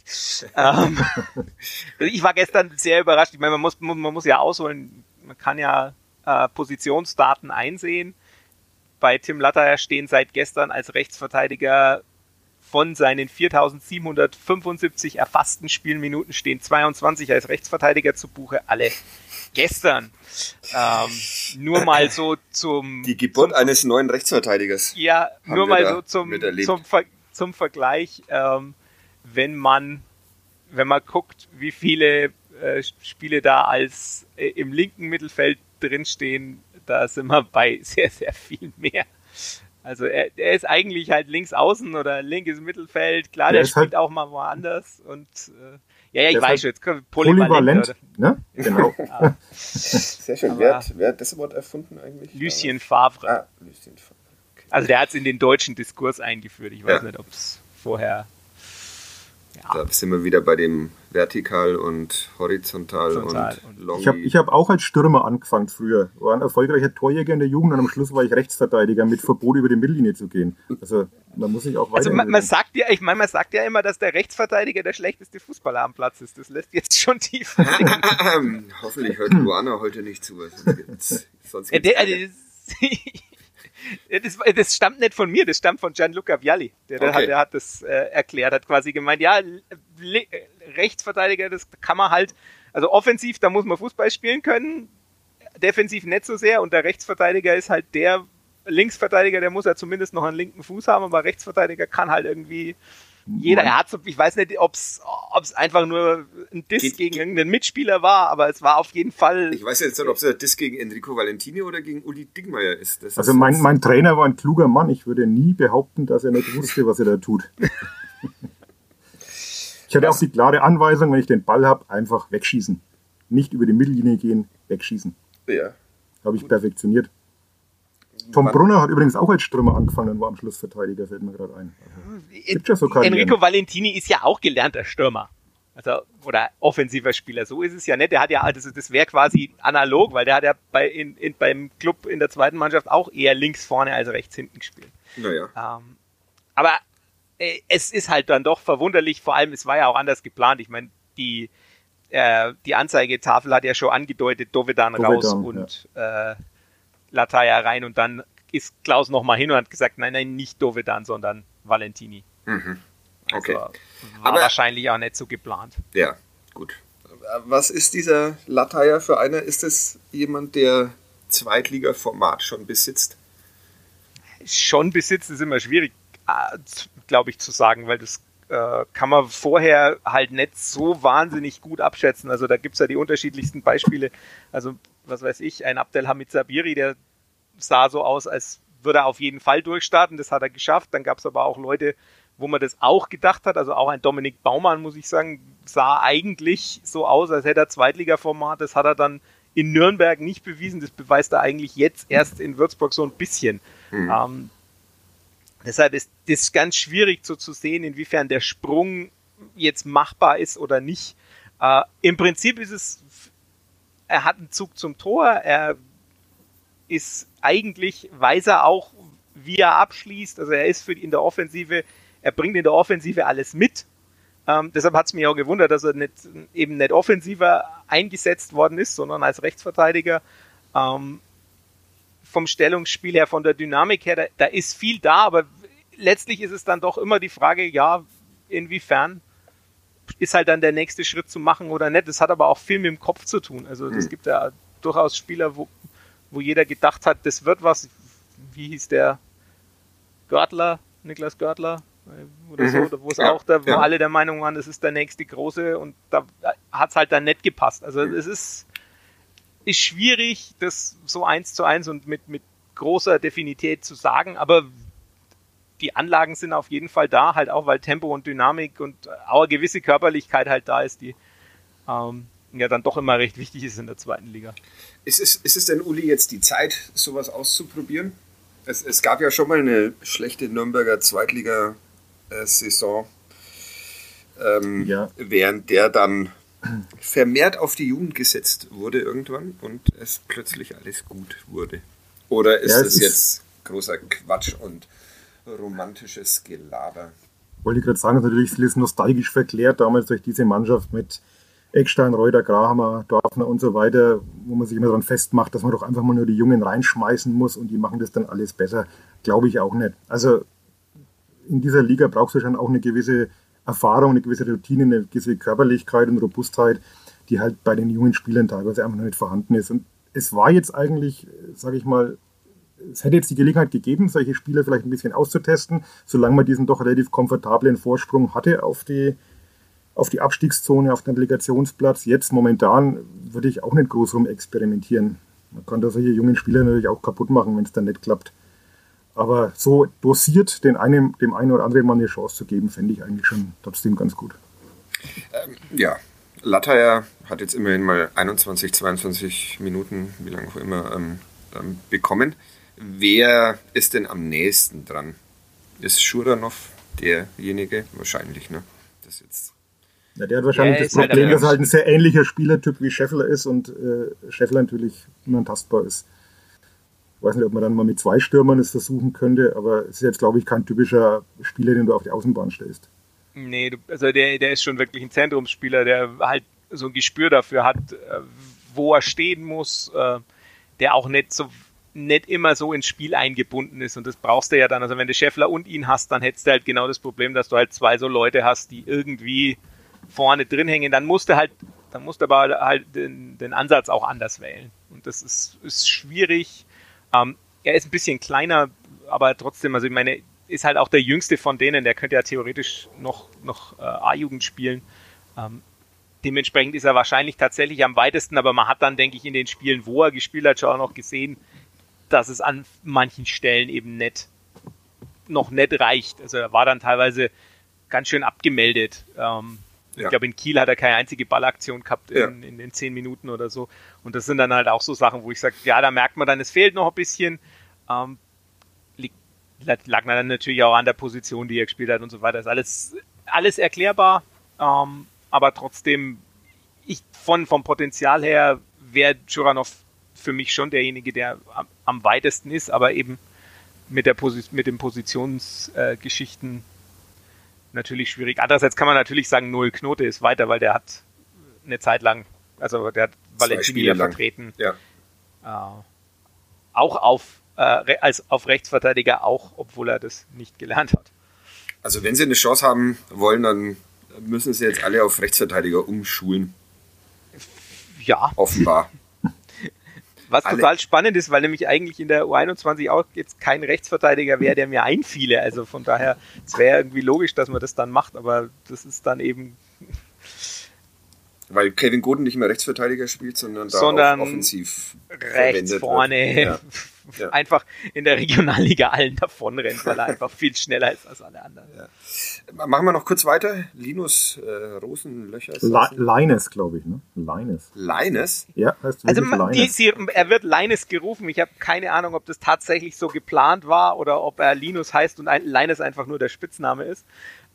Ich war gestern sehr überrascht. Ich meine, man muss ja ausholen. Man kann ja Positionsdaten einsehen. Bei Tim Latteier stehen seit gestern als Rechtsverteidiger von seinen 4.775 erfassten Spielminuten stehen 22 als Rechtsverteidiger zu Buche. Alle gestern. Nur mal so die Geburt eines neuen Rechtsverteidigers. Ja, nur mal so zum Vergleich, wenn man guckt, wie viele Spiele da als im linken Mittelfeld drinstehen, da sind wir bei sehr, sehr viel mehr. Also er ist eigentlich halt links außen oder linkes Mittelfeld. Klar, der spielt halt auch mal woanders. Und ich weiß schon, jetzt polyvalent, ne? Genau. Sehr schön. Wer hat das Wort erfunden eigentlich? Lucien Favre. Lucien Favre. Okay. Also der hat es in den deutschen Diskurs eingeführt. Ich weiß nicht, ob es vorher... Ja. Da sind wir wieder bei dem Vertikal und Horizontal und Longy. Ich hab auch als Stürmer angefangen früher. War ein erfolgreicher Torjäger in der Jugend und am Schluss war ich Rechtsverteidiger mit Verbot, über die Mittellinie zu gehen. Also da muss ich auch weiter. Also man sagt ja immer, dass der Rechtsverteidiger der schlechteste Fußballer am Platz ist. Das lässt jetzt schon tief. Hoffentlich hört Luana heute nicht zu. Sonst gibt's Das stammt nicht von mir, das stammt von Gianluca Vialli. Der hat das erklärt, hat quasi gemeint, ja, Rechtsverteidiger, das kann man halt, also offensiv, da muss man Fußball spielen können, defensiv nicht so sehr und der Rechtsverteidiger ist halt der Linksverteidiger, der muss ja zumindest noch einen linken Fuß haben, aber Rechtsverteidiger kann halt irgendwie jeder. Ich weiß nicht, ob es einfach nur ein Diss gegen irgendeinen Mitspieler war, aber es war auf jeden Fall... Ich weiß jetzt nicht, ob es ein Diss gegen Enrico Valentini oder gegen Uli Dickmeyer ist. Also mein Trainer war ein kluger Mann. Ich würde nie behaupten, dass er nicht wusste, was er da tut. Ich hatte auch die klare Anweisung, wenn ich den Ball habe, einfach wegschießen. Nicht über die Mittellinie gehen, wegschießen. Ja. Habe ich perfektioniert. Tom Brunner hat übrigens auch als Stürmer angefangen und war am Schluss Verteidiger, fällt mir gerade ein. Ja so Enrico Valentini ist ja auch gelernter Stürmer. Also, oder offensiver Spieler. So ist es ja nicht. Der hat ja, also das wäre quasi analog, weil der hat ja beim Club in der zweiten Mannschaft auch eher links vorne als rechts hinten gespielt. Naja. Aber es ist halt dann doch verwunderlich, vor allem, es war ja auch anders geplant. Ich meine, die Anzeigetafel hat ja schon angedeutet, Dovedan raus und Latteier rein und dann ist Klaus nochmal hin und hat gesagt, nein, nicht Dovedan, sondern Valentini. Mhm. Okay. Also war wahrscheinlich auch nicht so geplant. Ja, gut. Was ist dieser Latteier für einer? Ist es jemand, der Zweitliga-Format schon besitzt? Schon besitzt ist immer schwierig, glaube ich, zu sagen, weil das kann man vorher halt nicht so wahnsinnig gut abschätzen. Also da gibt es ja die unterschiedlichsten Beispiele. Also was weiß ich, ein Abdelhamid Sabiri, der sah so aus, als würde er auf jeden Fall durchstarten. Das hat er geschafft. Dann gab es aber auch Leute, wo man das auch gedacht hat. Also auch ein Dominik Baumann, muss ich sagen, sah eigentlich so aus, als hätte er Zweitliga-Format. Das hat er dann in Nürnberg nicht bewiesen. Das beweist er eigentlich jetzt erst in Würzburg so ein bisschen. Deshalb ist das ganz schwierig so zu sehen, inwiefern der Sprung jetzt machbar ist oder nicht. Im Prinzip ist es, er hat einen Zug zum Tor, er ist eigentlich, weiß er auch, wie er abschließt, also er ist in der Offensive, er bringt in der Offensive alles mit. Deshalb hat es mich auch gewundert, dass er eben nicht offensiver eingesetzt worden ist, sondern als Rechtsverteidiger. Vom Stellungsspiel her, von der Dynamik her, da ist viel da, aber letztlich ist es dann doch immer die Frage, ja, inwiefern ist halt dann der nächste Schritt zu machen oder nicht. Das hat aber auch viel mit dem Kopf zu tun. Also es gibt ja durchaus Spieler, wo jeder gedacht hat, das wird was. Wie hieß der? Niklas Görtler oder so, wo es auch, wo alle der Meinung waren, das ist der nächste Große und da hat es halt dann nicht gepasst. Also es ist schwierig, das so 1:1 und mit großer Definität zu sagen, aber die Anlagen sind auf jeden Fall da, halt auch, weil Tempo und Dynamik und auch eine gewisse Körperlichkeit halt da ist, die ja dann doch immer recht wichtig ist in der zweiten Liga. Ist es denn, Uli, jetzt die Zeit, sowas auszuprobieren? Es gab ja schon mal eine schlechte Nürnberger Zweitliga-Saison, während der dann vermehrt auf die Jugend gesetzt wurde irgendwann und es plötzlich alles gut wurde. Oder ist es jetzt großer Quatsch und romantisches Gelaber? Wollte ich gerade sagen, ist natürlich vieles nostalgisch verklärt, damals durch diese Mannschaft mit Eckstein, Reuter, Grahammer, Dorfner und so weiter, wo man sich immer daran festmacht, dass man doch einfach mal nur die Jungen reinschmeißen muss und die machen das dann alles besser. Glaube ich auch nicht. Also in dieser Liga brauchst du schon auch eine gewisse Erfahrung, eine gewisse Routine, eine gewisse Körperlichkeit und Robustheit, die halt bei den jungen Spielern teilweise einfach noch nicht vorhanden ist. Und es war jetzt eigentlich, sage ich mal, es hätte jetzt die Gelegenheit gegeben, solche Spieler vielleicht ein bisschen auszutesten, solange man diesen doch relativ komfortablen Vorsprung hatte auf die Abstiegszone, auf den Relegationsplatz. Jetzt momentan würde ich auch nicht groß rum experimentieren. Man kann da solche jungen Spieler natürlich auch kaputt machen, wenn es dann nicht klappt. Aber so dosiert dem einen oder anderen mal eine Chance zu geben, fände ich eigentlich schon trotzdem ganz gut. Ja, Lattayer hat jetzt immerhin mal 21, 22 Minuten, wie lange auch immer, bekommen. Wer ist denn am nächsten dran? Ist Schuranov derjenige? Wahrscheinlich, ne? Das jetzt. Ja, der hat wahrscheinlich das Problem, dass er halt ein sehr ähnlicher Spielertyp wie Scheffler ist und Scheffler natürlich unantastbar ist. Ich weiß nicht, ob man dann mal mit 2 Stürmern es versuchen könnte, aber es ist jetzt, glaube ich, kein typischer Spieler, den du auf die Außenbahn stellst. Nee, also der ist schon wirklich ein Zentrumsspieler, der halt so ein Gespür dafür hat, wo er stehen muss, der auch nicht immer so ins Spiel eingebunden ist, und das brauchst du ja dann. Also wenn du Scheffler und ihn hast, dann hättest du halt genau das Problem, dass du halt 2 so Leute hast, die irgendwie vorne drin hängen. Dann musst du aber halt den Ansatz auch anders wählen. Und das ist schwierig. Er ist ein bisschen kleiner, aber trotzdem, also ich meine, ist halt auch der jüngste von denen, der könnte ja theoretisch noch A-Jugend spielen. Dementsprechend ist er wahrscheinlich tatsächlich am weitesten, aber man hat dann, denke ich, in den Spielen, wo er gespielt hat, schon auch noch gesehen, dass es an manchen Stellen eben noch nicht reicht. Also er war dann teilweise ganz schön abgemeldet. Ich glaube, in Kiel hat er keine einzige Ballaktion gehabt in den 10 Minuten oder so. Und das sind dann halt auch so Sachen, wo ich sage, ja, da merkt man dann, es fehlt noch ein bisschen. Lag dann natürlich auch an der Position, die er gespielt hat und so weiter. Ist alles erklärbar, aber trotzdem, vom Potenzial her wäre Schuranov für mich schon derjenige, der am weitesten ist, aber eben mit den Positionsgeschichten natürlich schwierig. Andererseits kann man natürlich sagen, Noel Knote ist weiter, weil der hat eine Zeit lang, also der hat Valentini vertreten. Ja. Auch auf Rechtsverteidiger, auch obwohl er das nicht gelernt hat. Also wenn sie eine Chance haben wollen, dann müssen sie jetzt alle auf Rechtsverteidiger umschulen. Ja. Offenbar. Was total spannend ist, weil nämlich eigentlich in der U21 auch jetzt kein Rechtsverteidiger wäre, der mir einfiele. Also von daher, es wäre irgendwie logisch, dass man das dann macht, aber das ist dann eben... Weil Kevin Goden nicht mehr Rechtsverteidiger spielt, sondern auch offensiv rechts vorne einfach in der Regionalliga allen davon rennt, weil er einfach viel schneller ist als alle anderen. Ja. Machen wir noch kurz weiter. Linus Rosenlöcher. Leines, glaube ich, ne? Leines? Ja, heißt also Leines. Er wird Leines gerufen. Ich habe keine Ahnung, ob das tatsächlich so geplant war oder ob er Linus heißt und Leines einfach nur der Spitzname ist.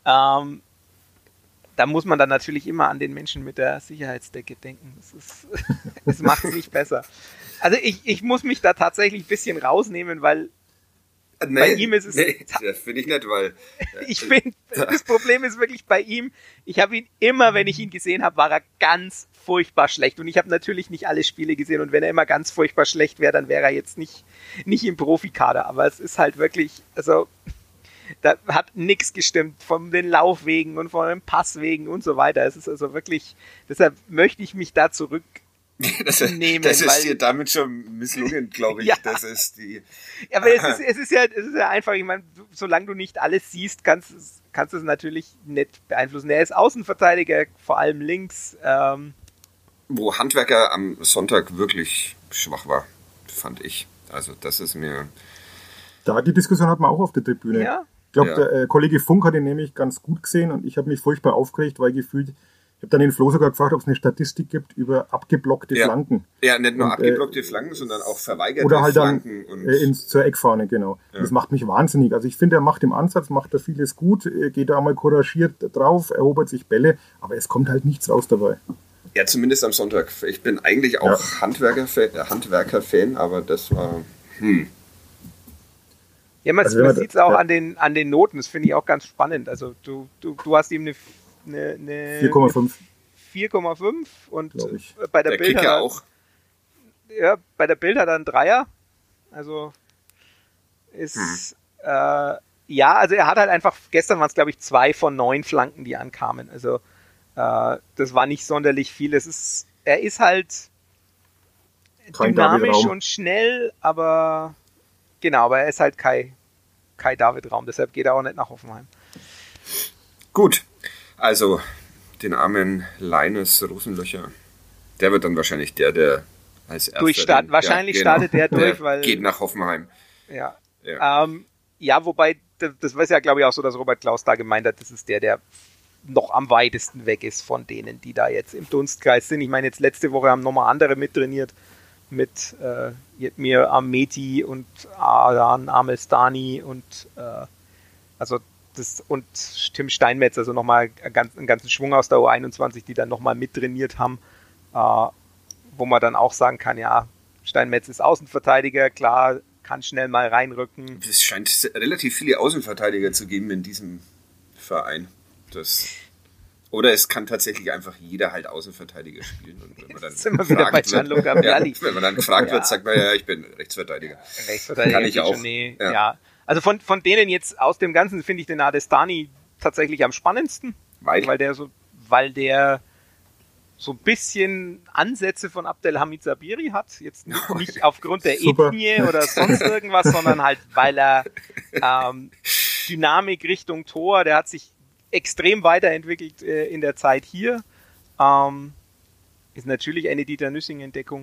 Da muss man dann natürlich immer an den Menschen mit der Sicherheitsdecke denken. Das macht es nicht besser. Also ich muss mich da tatsächlich ein bisschen rausnehmen, weil bei ihm ist es... das finde ich nicht, weil... Ich finde, das Problem ist wirklich bei ihm, ich habe ihn immer, wenn ich ihn gesehen habe, war er ganz furchtbar schlecht. Und ich habe natürlich nicht alle Spiele gesehen, und wenn er immer ganz furchtbar schlecht wäre, dann wäre er jetzt nicht im Profikader. Aber es ist halt wirklich, also... Da hat nichts gestimmt von den Laufwegen und von den Passwegen und so weiter. Es ist also wirklich, deshalb möchte ich mich da zurücknehmen. Das ist dir damit schon misslungen, glaube ich. Ja. Das ist die. Aber es ist ja einfach, ich meine, solange du nicht alles siehst, kannst du es natürlich nicht beeinflussen. Er ist Außenverteidiger, vor allem links. Wo Handwerker am Sonntag wirklich schwach war, fand ich. Also das ist mir... Die Diskussion hat man auch auf der Tribüne. Ja. Ich glaube, der Kollege Funk hat ihn nämlich ganz gut gesehen und ich habe mich furchtbar aufgeregt, weil gefühlt, ich habe dann den Flo sogar gefragt, ob es eine Statistik gibt über abgeblockte Flanken. Ja, nicht nur abgeblockte Flanken, sondern auch verweigerte oder halt Flanken. Dann zur Eckfahne, genau. Ja. Das macht mich wahnsinnig. Also ich finde, er macht im Ansatz, macht er vieles gut, geht da einmal couragiert drauf, erobert sich Bälle, aber es kommt halt nichts raus dabei. Ja, zumindest am Sonntag. Ich bin eigentlich auch Handwerker-Fan, aber das war... Ja, man sieht es auch an den Noten, das finde ich auch ganz spannend. Also du hast ihm eine 4,5. 4,5 und bei der Bild Kicker auch. Ja, bei der Bild hat er einen Dreier. Also ist also er hat halt einfach, gestern waren es glaube ich 2 von 9 Flanken, die ankamen. Also das war nicht sonderlich viel. Er ist halt dynamisch und schnell, aber er ist halt Kai David Raum, deshalb geht er auch nicht nach Hoffenheim. Gut, also den armen Linus Rosenlöcher, der wird dann wahrscheinlich der als erster... startet der durch, weil... geht nach Hoffenheim. Ja, wobei, das war ja glaube ich auch so, dass Robert Klaus da gemeint hat, das ist der noch am weitesten weg ist von denen, die da jetzt im Dunstkreis sind. Ich meine, jetzt letzte Woche haben nochmal andere mittrainiert, mit Jetmir Ameti und Aran Amelstani und und Tim Steinmetz, also nochmal einen ganzen Schwung aus der U21, die dann nochmal mittrainiert haben, wo man dann auch sagen kann, ja, Steinmetz ist Außenverteidiger, klar, kann schnell mal reinrücken. Es scheint relativ viele Außenverteidiger zu geben in diesem Verein. Oder es kann tatsächlich einfach jeder halt Außenverteidiger spielen. Und wenn man dann sind wir wieder bei Gianluca Vialli. Wenn man dann gefragt wird, sagt man, ja, ich bin Rechtsverteidiger. Kann ich auch. Ja. Also von denen jetzt aus dem Ganzen finde ich den Adestani tatsächlich am spannendsten. Weil der so ein bisschen Ansätze von Abdelhamid Sabiri hat. Jetzt nicht aufgrund der Ethnie oder sonst irgendwas, sondern halt, weil er Dynamik Richtung Tor, der hat sich extrem weiterentwicklt in der Zeit hier. Ist natürlich eine Dieter Nüssing-Entdeckung.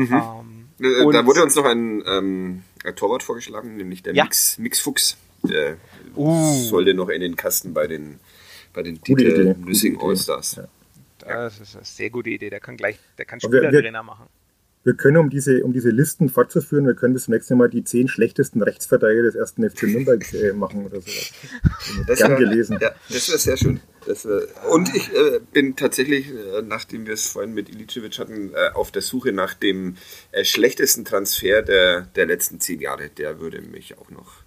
Da wurde uns noch ein Torwart vorgeschlagen, nämlich der Mix Fuchs. Der sollte noch in den Kasten bei den Dieter Nüssing Allstars. Ja. Das ist eine sehr gute Idee. Der kann Spielertrainer machen. Wir können, um diese Listen fortzuführen, wir können das nächste Mal die 10 schlechtesten Rechtsverteidiger des 1. FC Nürnberg machen oder sowas. Gern gelesen. Ja, das wäre sehr schön. Und ich bin tatsächlich, nachdem wir es vorhin mit Ilicevic hatten, auf der Suche nach dem schlechtesten Transfer der letzten 10 Jahre. Der würde mich auch noch...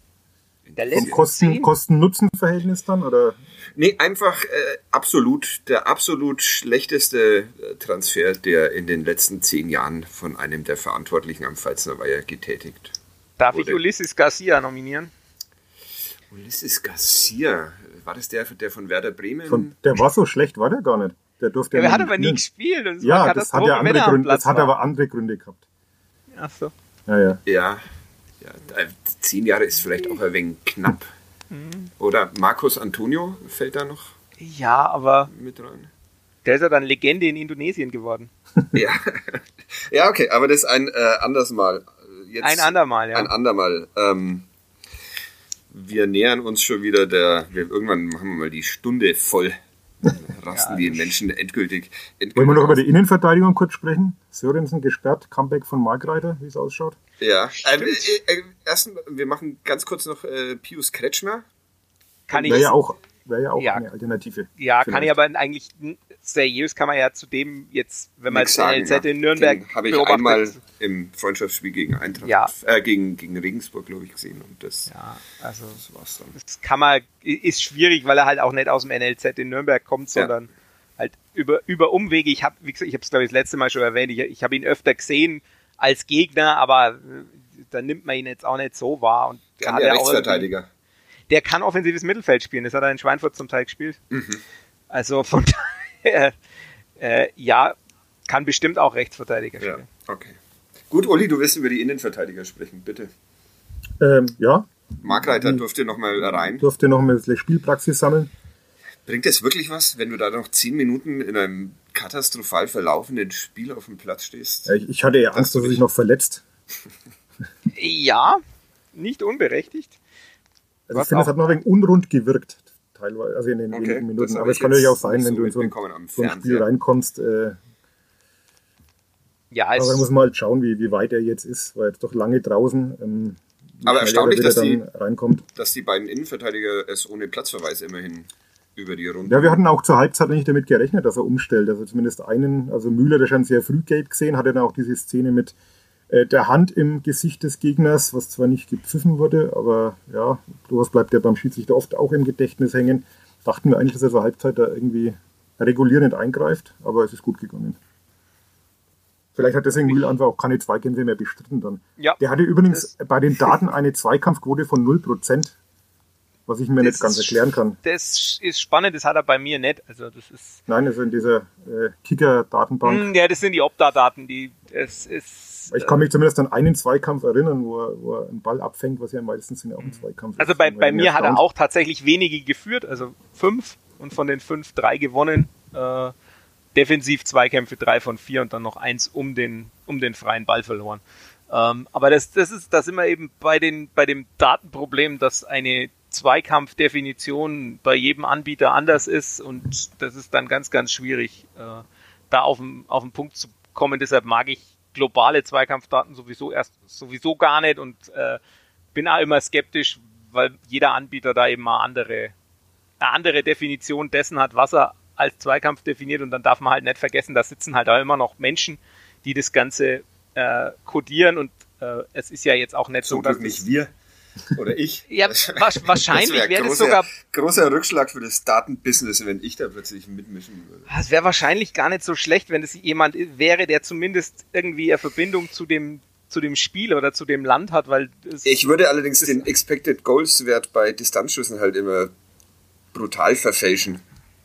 Kosten-Nutzen-Verhältnis dann? Oder? Nee, einfach der absolut schlechteste Transfer, der in den letzten 10 Jahren von einem der Verantwortlichen am Pfalzner Weiher getätigt wurde. Darf ich Ulysses Garcia nominieren? Ulysses Garcia, war das der von Werder Bremen? Der war so schlecht, war der gar nicht. Der hat aber nie gespielt. Und das hat ja andere Gründe. Das hat aber andere Gründe gehabt. Ach so. Ja, 10 Jahre ist vielleicht auch ein wenig knapp. Oder Marcos Antonio fällt da noch mit rein. Der ist ja dann Legende in Indonesien geworden. Ja, okay, aber das ist ein anderes Mal. Ein andermal, ja. Ein andermal. Wir nähern uns schon wieder irgendwann machen wir mal die Stunde voll. Rasten die Menschen endgültig Wollen wir noch über die Innenverteidigung kurz sprechen? Sörensen gesperrt, Comeback von Markreiter, wie es ausschaut. Ja, wir machen ganz kurz noch Pius Kretschmer. Wäre ja auch eine Alternative. Ja, vielleicht. Kann ich aber eigentlich seriös kann man ja zu dem jetzt, wenn man jetzt NLZ in Nürnberg habe ich einmal im Freundschaftsspiel gegen Eintracht, gegen Regensburg, glaube ich, gesehen. Und das war's dann. Das ist schwierig, weil er halt auch nicht aus dem NLZ in Nürnberg kommt, sondern halt über Umwege. Ich habe es, glaube ich, das letzte Mal schon erwähnt, ich habe ihn öfter gesehen als Gegner, aber da nimmt man ihn jetzt auch nicht so wahr. Und kann der Rechtsverteidiger. Der kann offensives Mittelfeld spielen. Das hat er in Schweinfurt zum Teil gespielt. Also von daher, kann bestimmt auch Rechtsverteidiger spielen. Ja, okay. Gut, Uli, du wirst über die Innenverteidiger sprechen, bitte. Ja. Markreiter durfte noch mal rein. Durfte noch mal Spielpraxis sammeln. Bringt das wirklich was, wenn du da noch 10 Minuten in einem katastrophal verlaufenden Spiel auf dem Platz stehst? Ich hatte ja Angst, dass er sich noch verletzt. Ja, nicht unberechtigt. Also ich finde, es hat noch ein wenig unrund gewirkt, teilweise, also in den wenigen Minuten. Aber es kann natürlich auch sein, wenn du in so ein Spiel reinkommst. Ja, aber man muss mal halt schauen, wie weit er jetzt ist, weil jetzt doch lange draußen. Aber erstaunlich, reinkommt. Dass die beiden Innenverteidiger es ohne Platzverweis immerhin über die Runde. Ja, wir hatten auch zur Halbzeit nicht damit gerechnet, dass er umstellt. Also zumindest einen, also Müller, der schon sehr früh gelb gesehen, hatte dann auch diese Szene mit der Hand im Gesicht des Gegners, was zwar nicht gepfiffen wurde, aber ja, sowas bleibt ja beim Schiedsrichter oft auch im Gedächtnis hängen. Dachten wir eigentlich, dass er zur Halbzeit da irgendwie regulierend eingreift, aber es ist gut gegangen. Vielleicht hat deswegen Müller einfach auch keine Zweikämpfe mehr bestritten dann. Ja, der hatte übrigens bei den Daten eine Zweikampfquote von 0%, was ich mir nicht ganz erklären kann. Das ist spannend, das hat er bei mir nicht. Also das ist. Nein, also in dieser Kicker-Datenbank. Ja, das sind die Opta-Daten, ich kann mich zumindest an einen Zweikampf erinnern, wo er einen Ball abfängt, was ja meistens sind ja auch ein Zweikampf. Also bei mir hat er auch tatsächlich wenige geführt, also 5 und von den 5 3 gewonnen. Defensiv Zweikämpfe 3 von 4 und dann noch 1 um den freien Ball verloren. Aber das sind wir eben bei dem Datenproblem, dass eine Zweikampfdefinition bei jedem Anbieter anders ist und das ist dann ganz, ganz schwierig, da auf den Punkt zu kommen. Deshalb mag ich globale Zweikampfdaten sowieso gar nicht und bin auch immer skeptisch, weil jeder Anbieter da eben mal eine andere Definition dessen hat, was er als Zweikampf definiert und dann darf man halt nicht vergessen, da sitzen halt auch immer noch Menschen, die das Ganze kodieren und es ist ja jetzt auch nicht so, dass nicht wir oder ich. Ja, wahrscheinlich wäre das sogar großer Rückschlag für das Datenbusiness, wenn ich da plötzlich mitmischen würde. Es wäre wahrscheinlich gar nicht so schlecht, wenn es jemand wäre, der zumindest irgendwie eine Verbindung zu dem Spiel oder zu dem Land hat, weil ich würde allerdings den Expected Goals Wert bei Distanzschüssen halt immer brutal verfälschen.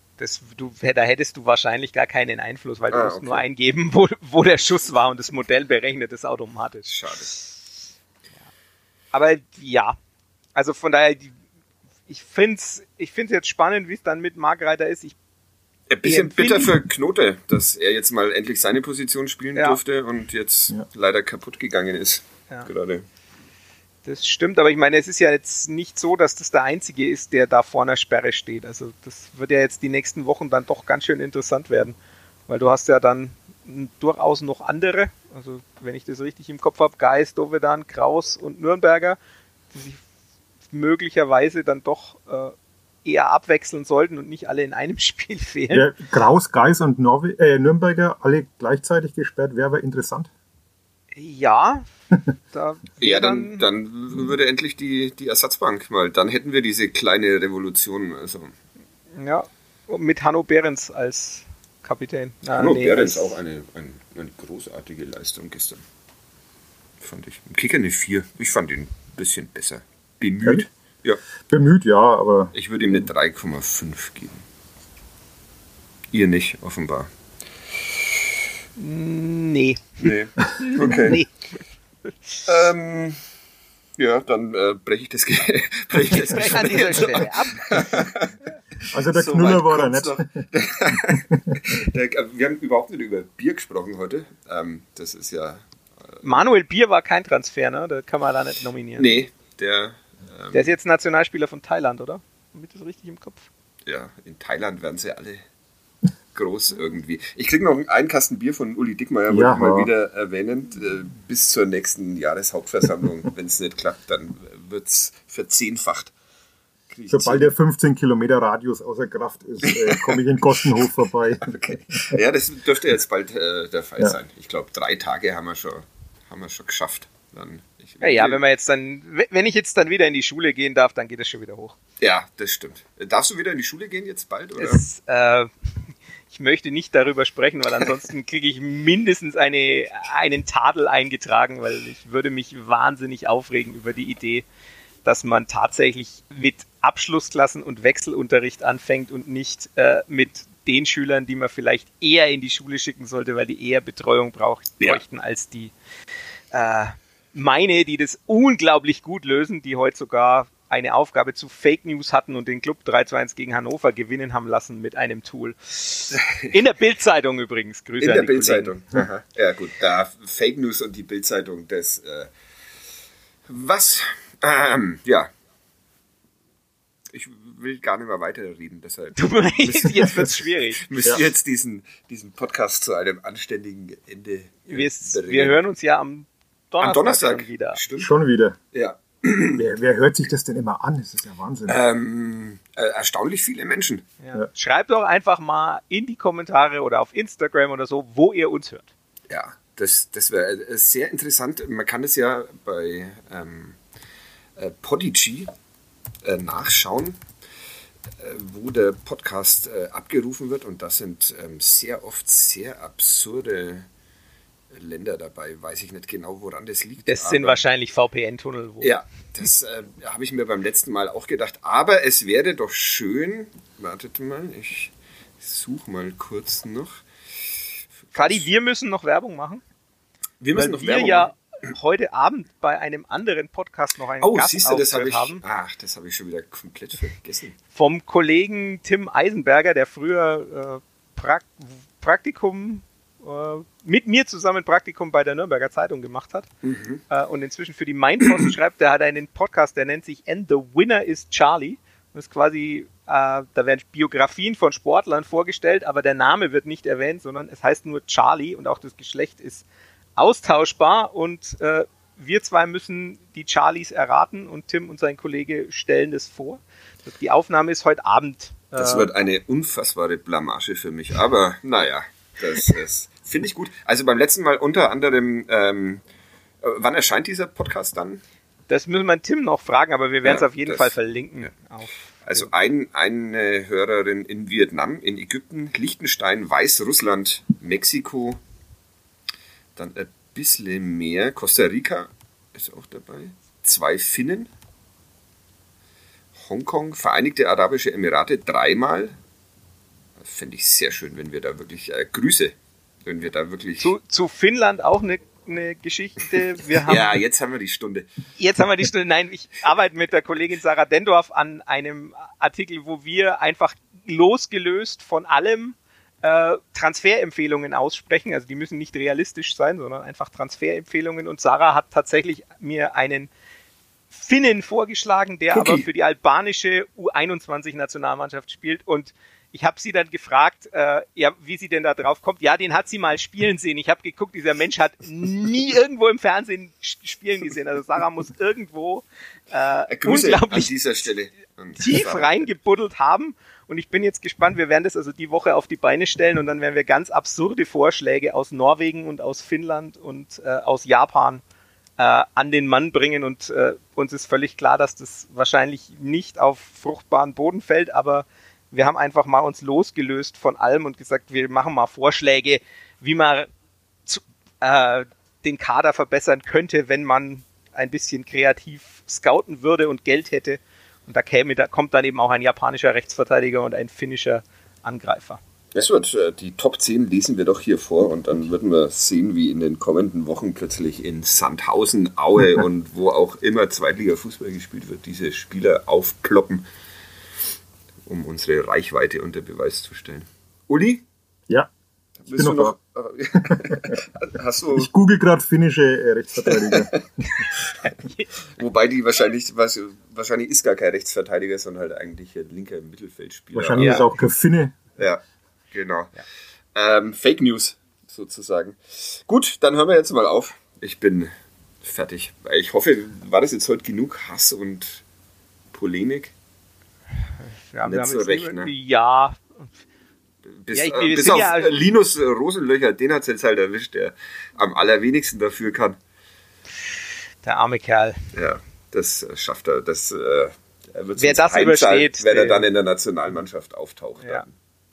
Da hättest du wahrscheinlich gar keinen Einfluss, weil du musst nur eingeben, wo der Schuss war und das Modell berechnet es automatisch. Schade. Ja. Aber ja, also von daher, ich find's jetzt spannend, wie es dann mit Markreiter ist. Ein bisschen bitter für Knote, dass er jetzt mal endlich seine Position spielen durfte und jetzt leider kaputt gegangen ist. Ja. Gerade. Das stimmt, aber ich meine, es ist ja jetzt nicht so, dass das der Einzige ist, der da vor einer Sperre steht. Also das wird ja jetzt die nächsten Wochen dann doch ganz schön interessant werden, weil du hast ja dann durchaus noch andere, also wenn ich das richtig im Kopf habe, Geis, Dovedan, Kraus und Nürnberger, die sich möglicherweise dann doch eher abwechseln sollten und nicht alle in einem Spiel fehlen. Ja, Kraus, Geis und Nürnberger alle gleichzeitig gesperrt, wäre aber interessant. Ja, dann würde endlich die Ersatzbank mal, dann hätten wir diese kleine Revolution. Also. Ja, mit Hanno Behrens als Kapitän. Hanno Behrens auch eine großartige Leistung gestern. Fand ich. Im Kicker eine 4. Ich fand ihn ein bisschen besser. Bemüht. Ja. Bemüht, ja, aber... Ich würde ihm eine 3,5 geben. Ihr nicht, offenbar. Nee. Okay. Nee. Ja, dann breche ich das Gespräch an dieser Stelle ab. Also der Knuller war da nicht. Wir haben überhaupt nicht über Bier gesprochen heute. Das ist ja... Manuel Bier war kein Transfer, ne? Da kann man da nicht nominieren. Nee, der ist jetzt Nationalspieler von Thailand, oder? Habe ich das richtig im Kopf? Ja, in Thailand werden sie alle groß irgendwie. Ich kriege noch einen Kasten Bier von Uli Dickmeyer, wollte ich mal wieder erwähnen, bis zur nächsten Jahreshauptversammlung. Wenn es nicht klappt, dann wird es verzehnfacht. Sobald der 15 Kilometer Radius außer Kraft ist, komme ich in Kostenhof vorbei. Okay. Ja, das dürfte jetzt bald der Fall sein. Ich glaube, 3 Tage haben wir schon geschafft. Dann wenn ich jetzt dann wieder in die Schule gehen darf, dann geht es schon wieder hoch. Ja, das stimmt. Darfst du wieder in die Schule gehen jetzt bald? Oder? Ich möchte nicht darüber sprechen, weil ansonsten kriege ich mindestens einen Tadel eingetragen, weil ich würde mich wahnsinnig aufregen über die Idee, dass man tatsächlich mit Abschlussklassen und Wechselunterricht anfängt und nicht mit den Schülern, die man vielleicht eher in die Schule schicken sollte, weil die eher Betreuung bräuchten als die die das unglaublich gut lösen, die heute sogar eine Aufgabe zu Fake News hatten und den Club 3-2-1 gegen Hannover gewinnen haben lassen mit einem Tool. In der Bild-Zeitung übrigens. Grüße in an der die Bild-Zeitung. Ja gut, da Fake News und die Bild-Zeitung, das ja. Ich will gar nicht mehr weiterreden, deshalb Du meinst, jetzt wird's schwierig. müsst ihr jetzt diesen Podcast zu einem anständigen Ende Wir hören uns ja am Donnerstag wieder. Stimmt. Schon wieder. Ja. Wer hört sich das denn immer an? Das ist ja Wahnsinn. Erstaunlich viele Menschen. Ja. Schreibt doch einfach mal in die Kommentare oder auf Instagram oder so, wo ihr uns hört. Ja, das wäre sehr interessant. Man kann es ja bei Podigy nachschauen, wo der Podcast abgerufen wird. Und das sind sehr oft sehr absurde Länder dabei. Weiß ich nicht genau, woran das liegt. Das sind wahrscheinlich VPN-Tunnel. Ja, das habe ich mir beim letzten Mal auch gedacht. Aber es wäre doch schön, wartet mal, ich suche mal kurz noch. Fadi, wir müssen noch Werbung machen. Wir müssen noch Werbung machen. Heute Abend bei einem anderen Podcast noch einen Gastauftritt haben. Ach, das habe ich schon wieder komplett vergessen. Vom Kollegen Tim Eisenberger, der früher mit mir zusammen Praktikum bei der Nürnberger Zeitung gemacht hat und inzwischen für die Mainpost schreibt. Der hat einen Podcast, der nennt sich And the Winner is Charlie. Das ist quasi, da werden Biografien von Sportlern vorgestellt, aber der Name wird nicht erwähnt, sondern es heißt nur Charlie und auch das Geschlecht ist austauschbar und wir zwei müssen die Charlies erraten und Tim und sein Kollege stellen das vor. Die Aufnahme ist heute Abend. Das wird eine unfassbare Blamage für mich, aber naja, das finde ich gut. Also beim letzten Mal unter anderem, wann erscheint dieser Podcast dann? Das müssen wir Tim noch fragen, aber wir werden es auf jeden Fall verlinken. Ja. Also eine Hörerin in Vietnam, in Ägypten, Liechtenstein, Weißrussland, Mexiko, dann ein bisschen mehr. Costa Rica ist auch dabei. 2 Finnen. Hongkong, Vereinigte Arabische Emirate 3-mal. Das fände ich sehr schön, wenn wir da wirklich Grüße, wenn wir da wirklich... Zu Finnland auch eine Geschichte. Ja, jetzt haben wir die Stunde. Nein, ich arbeite mit der Kollegin Sarah Dendorf an einem Artikel, wo wir einfach losgelöst von allem Transferempfehlungen aussprechen. Also die müssen nicht realistisch sein, sondern einfach Transferempfehlungen. Und Sarah hat tatsächlich mir einen Finnen vorgeschlagen, der aber für die albanische U21-Nationalmannschaft spielt. Und ich habe sie dann gefragt, wie sie denn da drauf kommt. Ja, den hat sie mal spielen sehen. Ich habe geguckt, dieser Mensch hat nie irgendwo im Fernsehen spielen gesehen. Also Sarah muss irgendwo unglaublich an dieser Stelle tief reingebuddelt haben. Und ich bin jetzt gespannt, wir werden das also die Woche auf die Beine stellen und dann werden wir ganz absurde Vorschläge aus Norwegen und aus Finnland und aus Japan an den Mann bringen. Und uns ist völlig klar, dass das wahrscheinlich nicht auf fruchtbaren Boden fällt, aber wir haben einfach mal uns losgelöst von allem und gesagt, wir machen mal Vorschläge, wie man den Kader verbessern könnte, wenn man ein bisschen kreativ scouten würde und Geld hätte. Und da kommt dann eben auch ein japanischer Rechtsverteidiger und ein finnischer Angreifer. Es wird, die Top 10 lesen wir doch hier vor und dann würden wir sehen, wie in den kommenden Wochen plötzlich in Sandhausen, Aue und wo auch immer Zweitliga-Fußball gespielt wird, diese Spieler aufploppen, um unsere Reichweite unter Beweis zu stellen. Uli? Ja. Bist du noch? Hast du? Ich google gerade finnische Rechtsverteidiger. Wobei die wahrscheinlich ist gar kein Rechtsverteidiger, sondern halt eigentlich ein linker Mittelfeldspieler. Wahrscheinlich ist auch kein Finne. Ja, genau. Ja. Fake News sozusagen. Gut, dann hören wir jetzt mal auf. Ich bin fertig. Ich hoffe, war das jetzt heute genug Hass und Polemik? Ja, nicht so recht, ne? Ja. Bis auf Linus Rosenlöcher, den hat es jetzt halt erwischt, der am allerwenigsten dafür kann. Der arme Kerl. Ja, das schafft er. Er wird wer das übersteht, wenn er dann in der Nationalmannschaft auftaucht. Ja,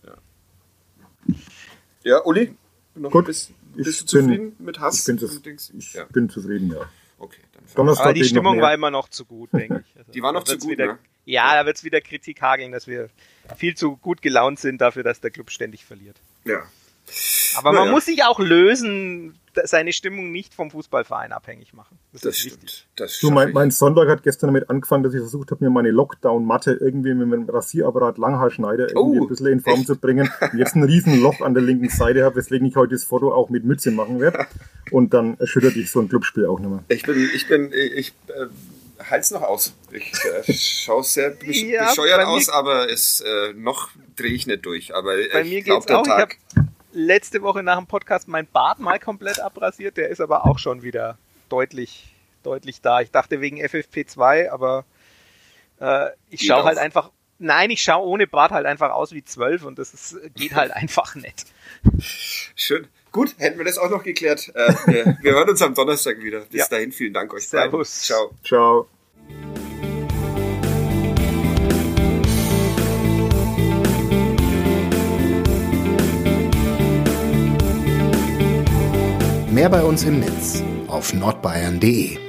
ja Uli? Gut, bist du zufrieden mit Hass? Ich bin zufrieden, ja. Okay, dann aber die Stimmung war immer noch zu gut, denke ich. Also, die war noch zu gut, ne? Ja, da wird es wieder Kritik hageln, dass wir viel zu gut gelaunt sind dafür, dass der Club ständig verliert. Ja. Aber man muss sich auch lösen, seine Stimmung nicht vom Fußballverein abhängig machen. Das ist wichtig. Mein Sonntag hat gestern damit angefangen, dass ich versucht habe, mir meine Lockdown-Matte irgendwie mit einem Rasierapparat Langhaarschneider irgendwie ein bisschen in Form zu bringen. Und jetzt ein riesen Loch an der linken Seite habe, weswegen ich heute das Foto auch mit Mütze machen werde. Und dann erschüttert dich so ein Clubspiel auch nicht mehr. Ich halt's noch aus. Ich schaue sehr bescheuert aus, aber noch drehe ich nicht durch. Aber bei mir geht's auch. Ich habe letzte Woche nach dem Podcast meinen Bart mal komplett abrasiert. Der ist aber auch schon wieder deutlich da. Ich dachte wegen FFP2, aber ich schaue halt einfach. Nein, ich schaue ohne Bart halt einfach aus wie 12 und geht halt einfach nicht. Schön. Gut, hätten wir das auch noch geklärt. Wir hören uns am Donnerstag wieder. Bis dahin, vielen Dank euch. Servus. Ciao. Ciao. Mehr bei uns im Netz auf nordbayern.de